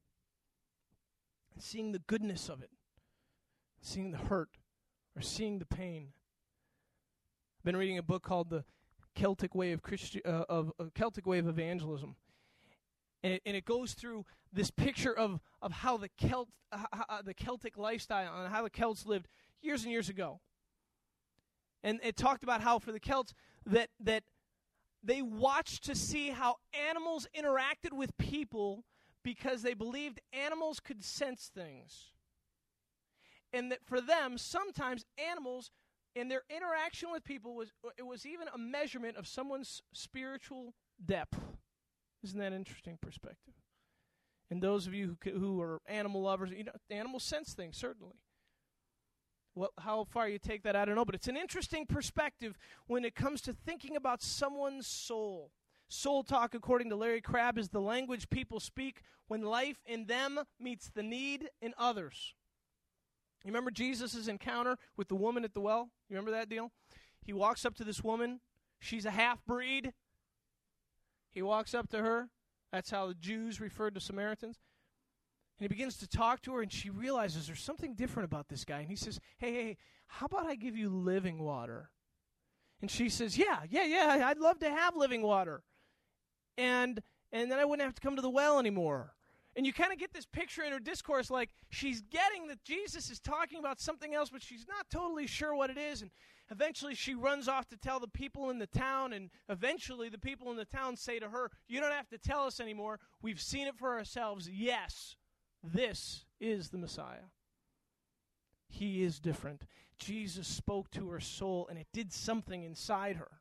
S3: And seeing the goodness of it. Seeing the hurt. Or seeing the pain. I've been reading a book called The Celtic Way of Christi- uh, of uh, Celtic Way of Evangelism. And it, and it goes through this picture of, of how the Celt uh, uh, the Celtic lifestyle and how the Celts lived years and years ago. And it talked about how for the Celts that that they watched to see how animals interacted with people because they believed animals could sense things. And that for them, sometimes animals, in their interaction with people, was it was even a measurement of someone's spiritual depth. Isn't that an interesting perspective? And those of you who, who are animal lovers, you know, animals sense things, certainly. Well, how far you take that, I don't know, but it's an interesting perspective when it comes to thinking about someone's soul. Soul talk, according to Larry Crabb, is the language people speak when life in them meets the need in others. You remember Jesus' encounter with the woman at the well? You remember that deal? He walks up to this woman. She's a half-breed. He walks up to her. That's how the Jews referred to Samaritans. And he begins to talk to her, and she realizes there's something different about this guy. And he says, hey, hey, how about I give you living water? And she says, yeah, yeah, yeah, I'd love to have living water. And and then I wouldn't have to come to the well anymore. And you kind of get this picture in her discourse like she's getting that Jesus is talking about something else, but she's not totally sure what it is. And eventually she runs off to tell the people in the town, and eventually the people in the town say to her, you don't have to tell us anymore. We've seen it for ourselves. Yes, this is the Messiah. He is different. Jesus spoke to her soul, and it did something inside her.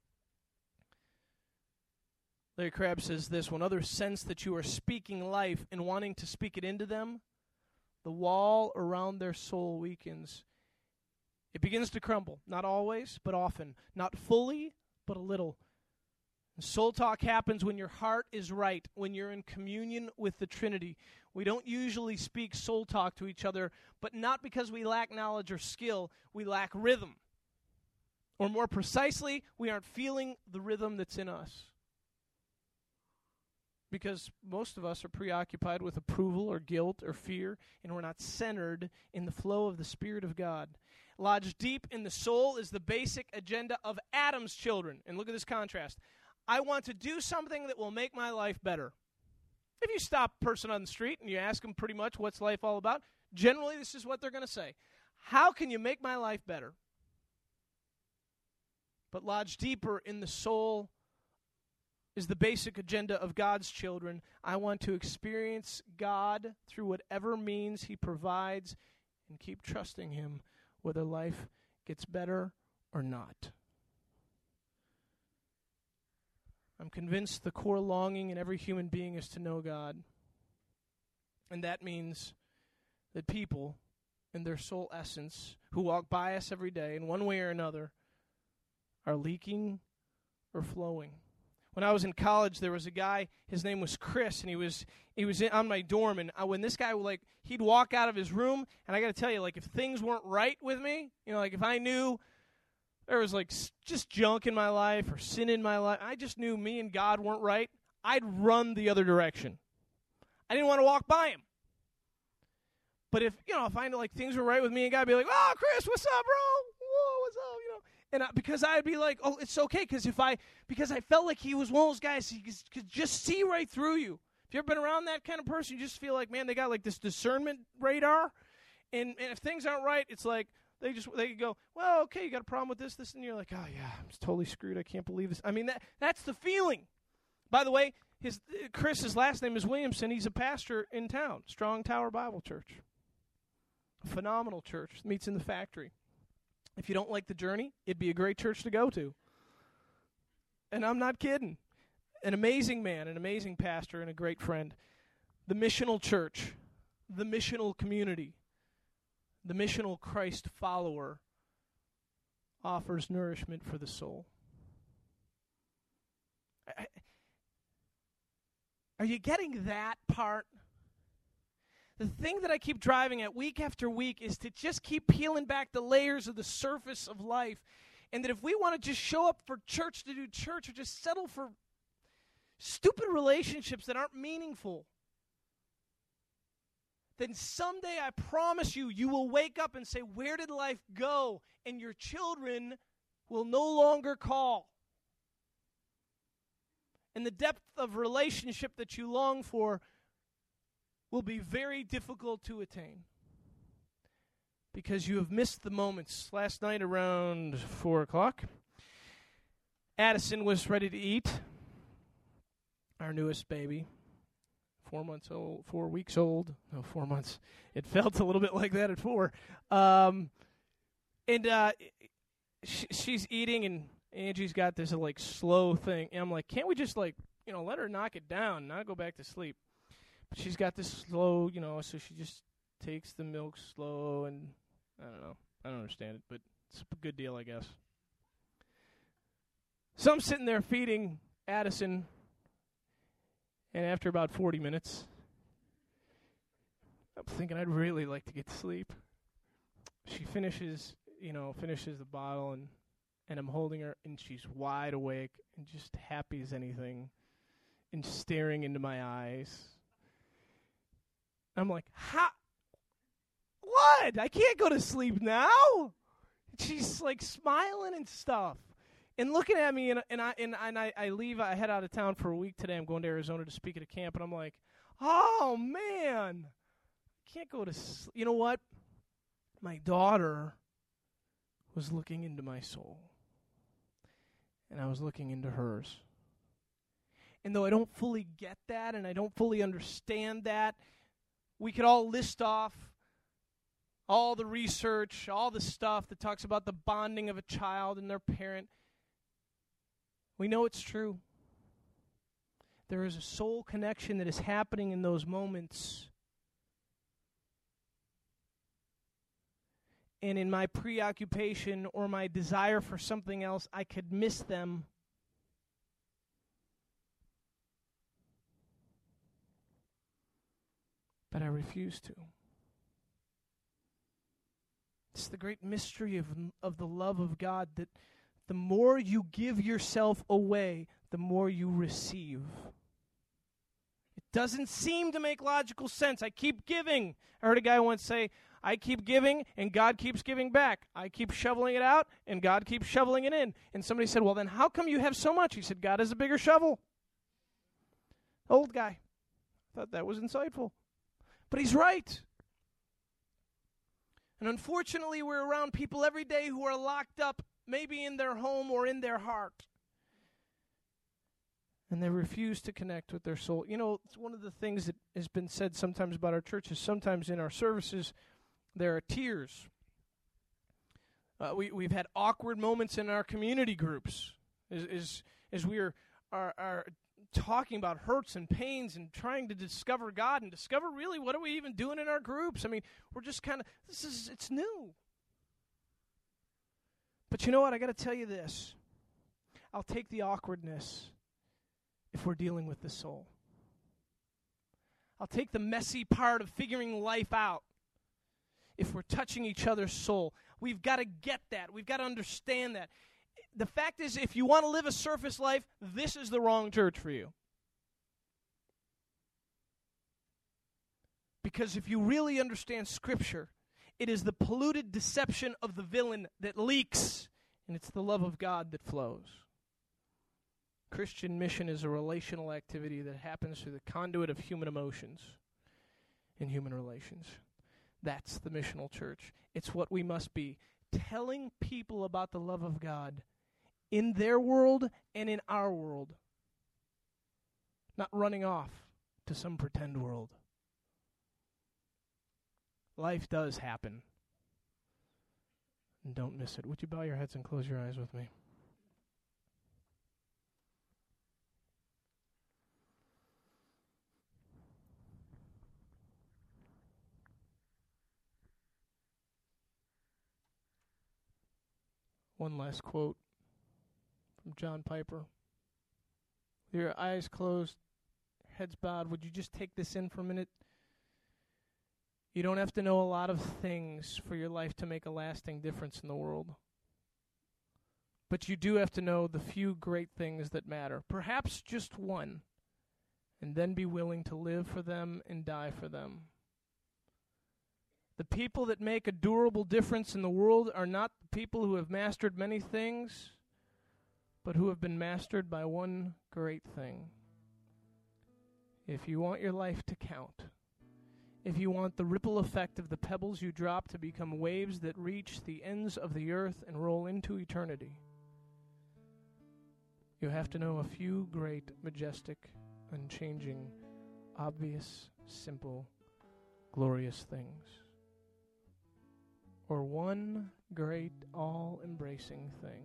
S3: Larry Crabb says this, when others sense that you are speaking life and wanting to speak it into them, the wall around their soul weakens. It begins to crumble, not always, but often. Not fully, but a little. And soul talk happens when your heart is right, when you're in communion with the Trinity. We don't usually speak soul talk to each other, but not because we lack knowledge or skill, we lack rhythm. Or more precisely, we aren't feeling the rhythm that's in us. Because most of us are preoccupied with approval or guilt or fear, and we're not centered in the flow of the Spirit of God. Lodged deep in the soul is the basic agenda of Adam's children. And look at this contrast. I want to do something that will make my life better. If you stop a person on the street and you ask them pretty much what's life all about, generally this is what they're going to say. How can you make my life better? But lodged deeper in the soul is the basic agenda of God's children. I want to experience God through whatever means He provides and keep trusting Him whether life gets better or not. I'm convinced the core longing in every human being is to know God. And that means that people in their soul essence who walk by us every day in one way or another are leaking or flowing. When I was in college, there was a guy, his name was Chris, and he was he was in, on my dorm, and I, when this guy, like, he'd walk out of his room, and I got to tell you, like, if things weren't right with me, you know, like, if I knew there was, like, s- just junk in my life or sin in my life, I just knew me and God weren't right, I'd run the other direction. I didn't want to walk by him. But if, you know, if I knew, like, things were right with me and God, I'd be like, oh, Chris, what's up, bro? Whoa, what's up, you know? And I, because I'd be like, oh, it's okay, because if I, because I felt like he was one of those guys who could just see right through you. If you've ever been around that kind of person, you just feel like, man, they got like this discernment radar, and, and if things aren't right, it's like they just they go, well, okay, you got a problem with this, this, and you're like, oh yeah, I'm totally screwed. I can't believe this. I mean, that that's the feeling. By the way, his Chris's last name is Williamson. He's a pastor in town, Strong Tower Bible Church, a phenomenal church. Meets in the factory. If you don't like the journey, it'd be a great church to go to. And I'm not kidding. An amazing man, an amazing pastor, and a great friend. The missional church, the missional community, the missional Christ follower offers nourishment for the soul. I, are you getting that part? The thing that I keep driving at week after week is to just keep peeling back the layers of the surface of life. And that if we want to just show up for church to do church or just settle for stupid relationships that aren't meaningful, then someday I promise you, you will wake up and say, where did life go? And your children will no longer call. And the depth of relationship that you long for will be very difficult to attain because you have missed the moments. Last night around four o'clock, Addison was ready to eat. Our newest baby, four months old, four weeks old. No, four months. It felt a little bit like that at four. Um, and uh, she, she's eating, and Angie's got this uh, like slow thing. And I'm like, can't we just like, you know, let her knock it down, not go back to sleep? But she's got this slow, you know, so she just takes the milk slow, and I don't know. I don't understand it, but it's a good deal, I guess. So I'm sitting there feeding Addison, and after about forty minutes, I'm thinking I'd really like to get to sleep. She finishes, you know, finishes the bottle, and, and I'm holding her, and she's wide awake and just happy as anything and staring into my eyes. I'm like, how? What? I can't go to sleep now? She's like smiling and stuff. And looking at me, and and I and, and I, I leave. I head out of town for a week today. I'm going to Arizona to speak at a camp, and I'm like, oh man, I can't go to sleep. You know what? My daughter was looking into my soul, and I was looking into hers. And though I don't fully get that, and I don't fully understand that, we could all list off all the research, all the stuff that talks about the bonding of a child and their parent. We know it's true. There is a soul connection that is happening in those moments. And in my preoccupation or my desire for something else, I could miss them. But I refuse to. It's the great mystery of, of the love of God that the more you give yourself away, the more you receive. It doesn't seem to make logical sense. I keep giving. I heard a guy once say, I keep giving and God keeps giving back. I keep shoveling it out and God keeps shoveling it in. And somebody said, well, then how come you have so much? He said, God has a bigger shovel. Old guy. Thought that was insightful. But he's right. And unfortunately, we're around people every day who are locked up, maybe in their home or in their heart. And they refuse to connect with their soul. You know, it's one of the things that has been said sometimes about our churches. Sometimes in our services, there are tears. Uh, we, we've had awkward moments in our community groups as, as, as we are, are, are talking about hurts and pains and trying to discover God and discover really what are we even doing in our groups. I mean, we're just kind of, this is, it's new. But you know what? I got to tell you this. I'll take the awkwardness if we're dealing with the soul. I'll take the messy part of figuring life out if we're touching each other's soul. We've got to get that. We've got to understand that. The fact is, if you want to live a surface life, this is the wrong church for you. Because if you really understand Scripture, it is the polluted deception of the villain that leaks, and it's the love of God that flows. Christian mission is a relational activity that happens through the conduit of human emotions and human relations. That's the missional church. It's what we must be, telling people about the love of God in their world and in our world, not running off to some pretend world. Life does happen. And don't miss it. Would you bow your heads and close your eyes with me? One last quote from John Piper. With your eyes closed, heads bowed, would you just take this in for a minute? You don't have to know a lot of things for your life to make a lasting difference in the world. But you do have to know the few great things that matter. Perhaps just one. And then be willing to live for them and die for them. The people that make a durable difference in the world are not the people who have mastered many things, but who have been mastered by one great thing. If you want your life to count, if you want the ripple effect of the pebbles you drop to become waves that reach the ends of the earth and roll into eternity, you have to know a few great, majestic, unchanging, obvious, simple, glorious things. Or one great, all-embracing thing,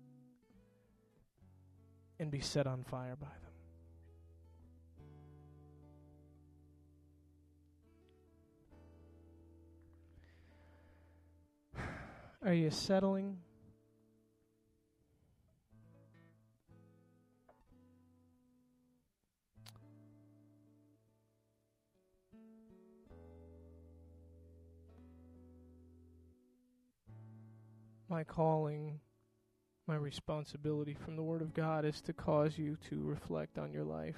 S3: and be set on fire by them. Are you settling? My calling, my responsibility from the Word of God is to cause you to reflect on your life.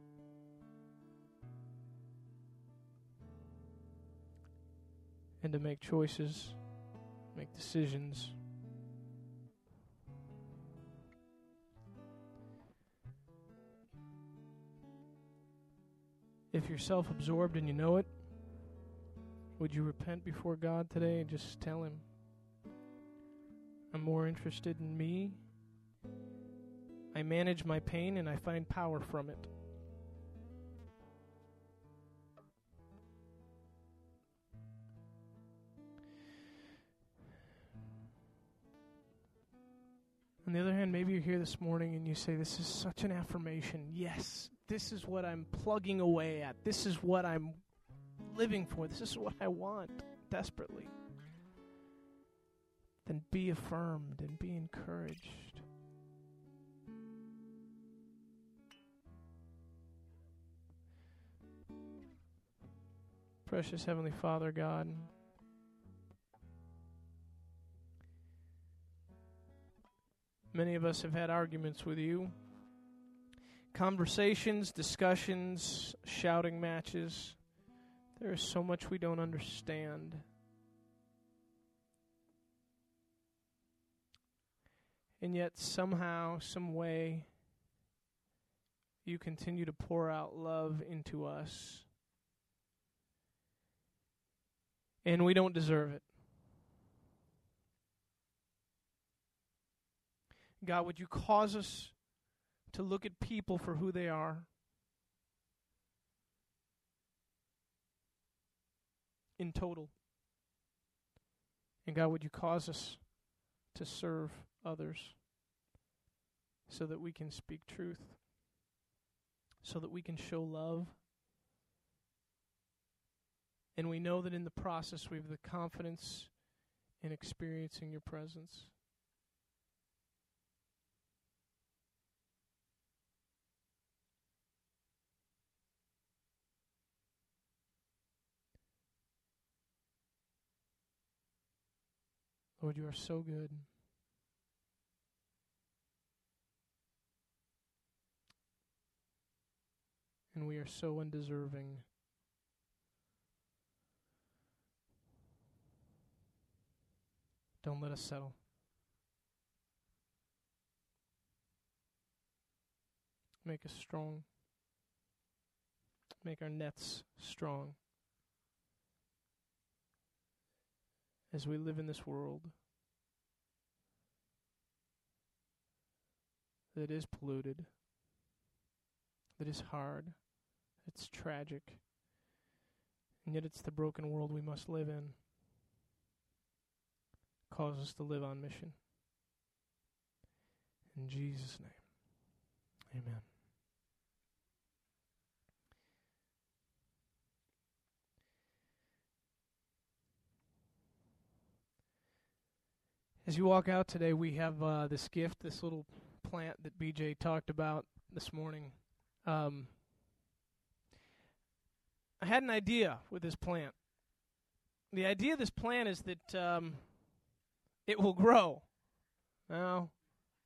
S3: And to make choices, make decisions. If you're self-absorbed and you know it, would you repent before God today and just tell Him, I'm more interested in me. I manage my pain and I find power from it. On the other hand, maybe you're here this morning and you say, this is such an affirmation. Yes, this is what I'm plugging away at. This is what I'm living for. This is what I want desperately. Then be affirmed and be encouraged. Precious Heavenly Father, God, many of us have had arguments with you. Conversations, discussions, shouting matches. There is so much we don't understand. And yet somehow, some way, you continue to pour out love into us. And we don't deserve it. God, would you cause us to look at people for who they are? In total. And God, would you cause us to serve others so that we can speak truth, so that we can show love. And we know that in the process we have the confidence in experiencing your presence. Lord, you are so good. And we are so undeserving. Don't let us settle. Make us strong. Make our nets strong. As we live in this world that is polluted, that is hard, it's tragic, and yet it's the broken world we must live in. Cause us to live on mission. In Jesus' name, amen. As you walk out today, we have uh, this gift, this little plant that B J talked about this morning. Um, I had an idea with this plant. The idea of this plant is that um, it will grow. Now,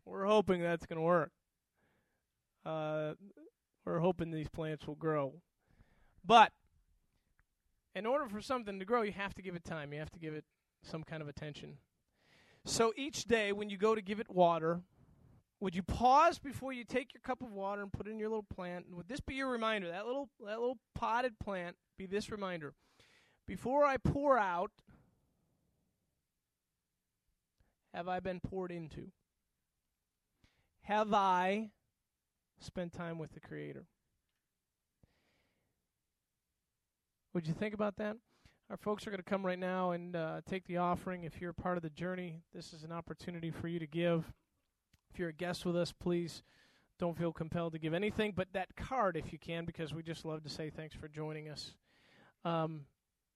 S3: we're hoping that's going to work. Uh, we're hoping these plants will grow. But in order for something to grow, you have to give it time. You have to give it some kind of attention. So each day when you go to give it water, would you pause before you take your cup of water and put it in your little plant? And would this be your reminder? That little that little potted plant be this reminder. Before I pour out, have I been poured into? Have I spent time with the Creator? Would you think about that? Our folks are going to come right now and uh, take the offering. If you're a part of the journey, this is an opportunity for you to give. If you're a guest with us, please don't feel compelled to give anything but that card if you can, because we just love to say thanks for joining us. Um,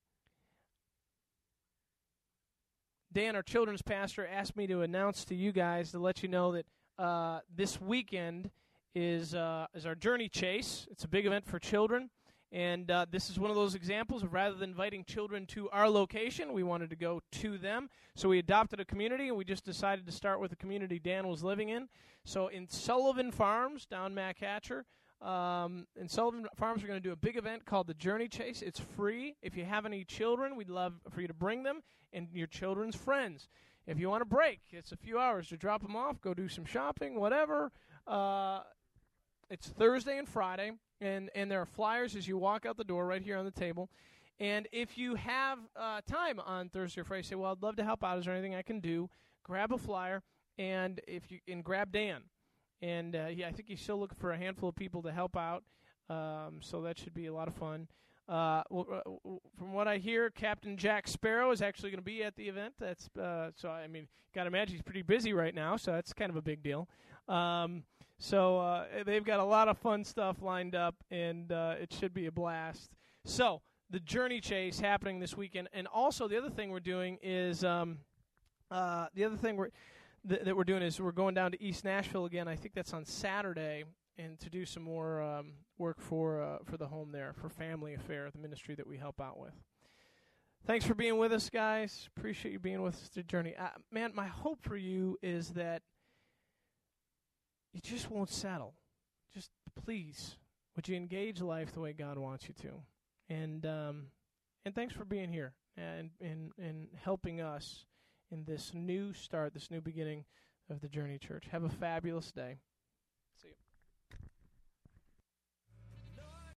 S3: Dan, our children's pastor, asked me to announce to you guys to let you know that uh, this weekend is uh, is our Journey Chase. It's a big event for children. And uh, this is one of those examples of rather than inviting children to our location, we wanted to go to them. So we adopted a community, and we just decided to start with the community Dan was living in. So in Sullivan Farms, down Mac Hatcher, um, in Sullivan Farms, we're going to do a big event called the Journey Chase. It's free. If you have any children, we'd love for you to bring them and your children's friends. If you want a break, it's a few hours to drop them off, go do some shopping, whatever. Uh, it's Thursday and Friday. And and there are flyers as you walk out the door right here on the table. And if you have uh, time on Thursday or Friday, say, well, I'd love to help out. Is there anything I can do? Grab a flyer, and if you and grab Dan. And uh, yeah, I think he's still looking for a handful of people to help out. Um, so that should be a lot of fun. Uh, well, uh, from what I hear, Captain Jack Sparrow is actually going to be at the event. That's uh, so. I mean, got to imagine he's pretty busy right now, so that's kind of a big deal. Um, So uh, they've got a lot of fun stuff lined up, and uh, it should be a blast. So the Journey Chase happening this weekend, and also the other thing we're doing is um, uh, the other thing we're th- that we're doing is we're going down to East Nashville again. I think that's on Saturday, and to do some more um, work for uh, for the home there, for Family Affair, the ministry that we help out with. Thanks for being with us, guys. Appreciate you being with us to Journey. Uh, man, my hope for you is that you just won't settle. Just please, would you engage life the way God wants you to? And um, and thanks for being here and, and and helping us in this new start, this new beginning of the Journey Church. Have a fabulous day. See you.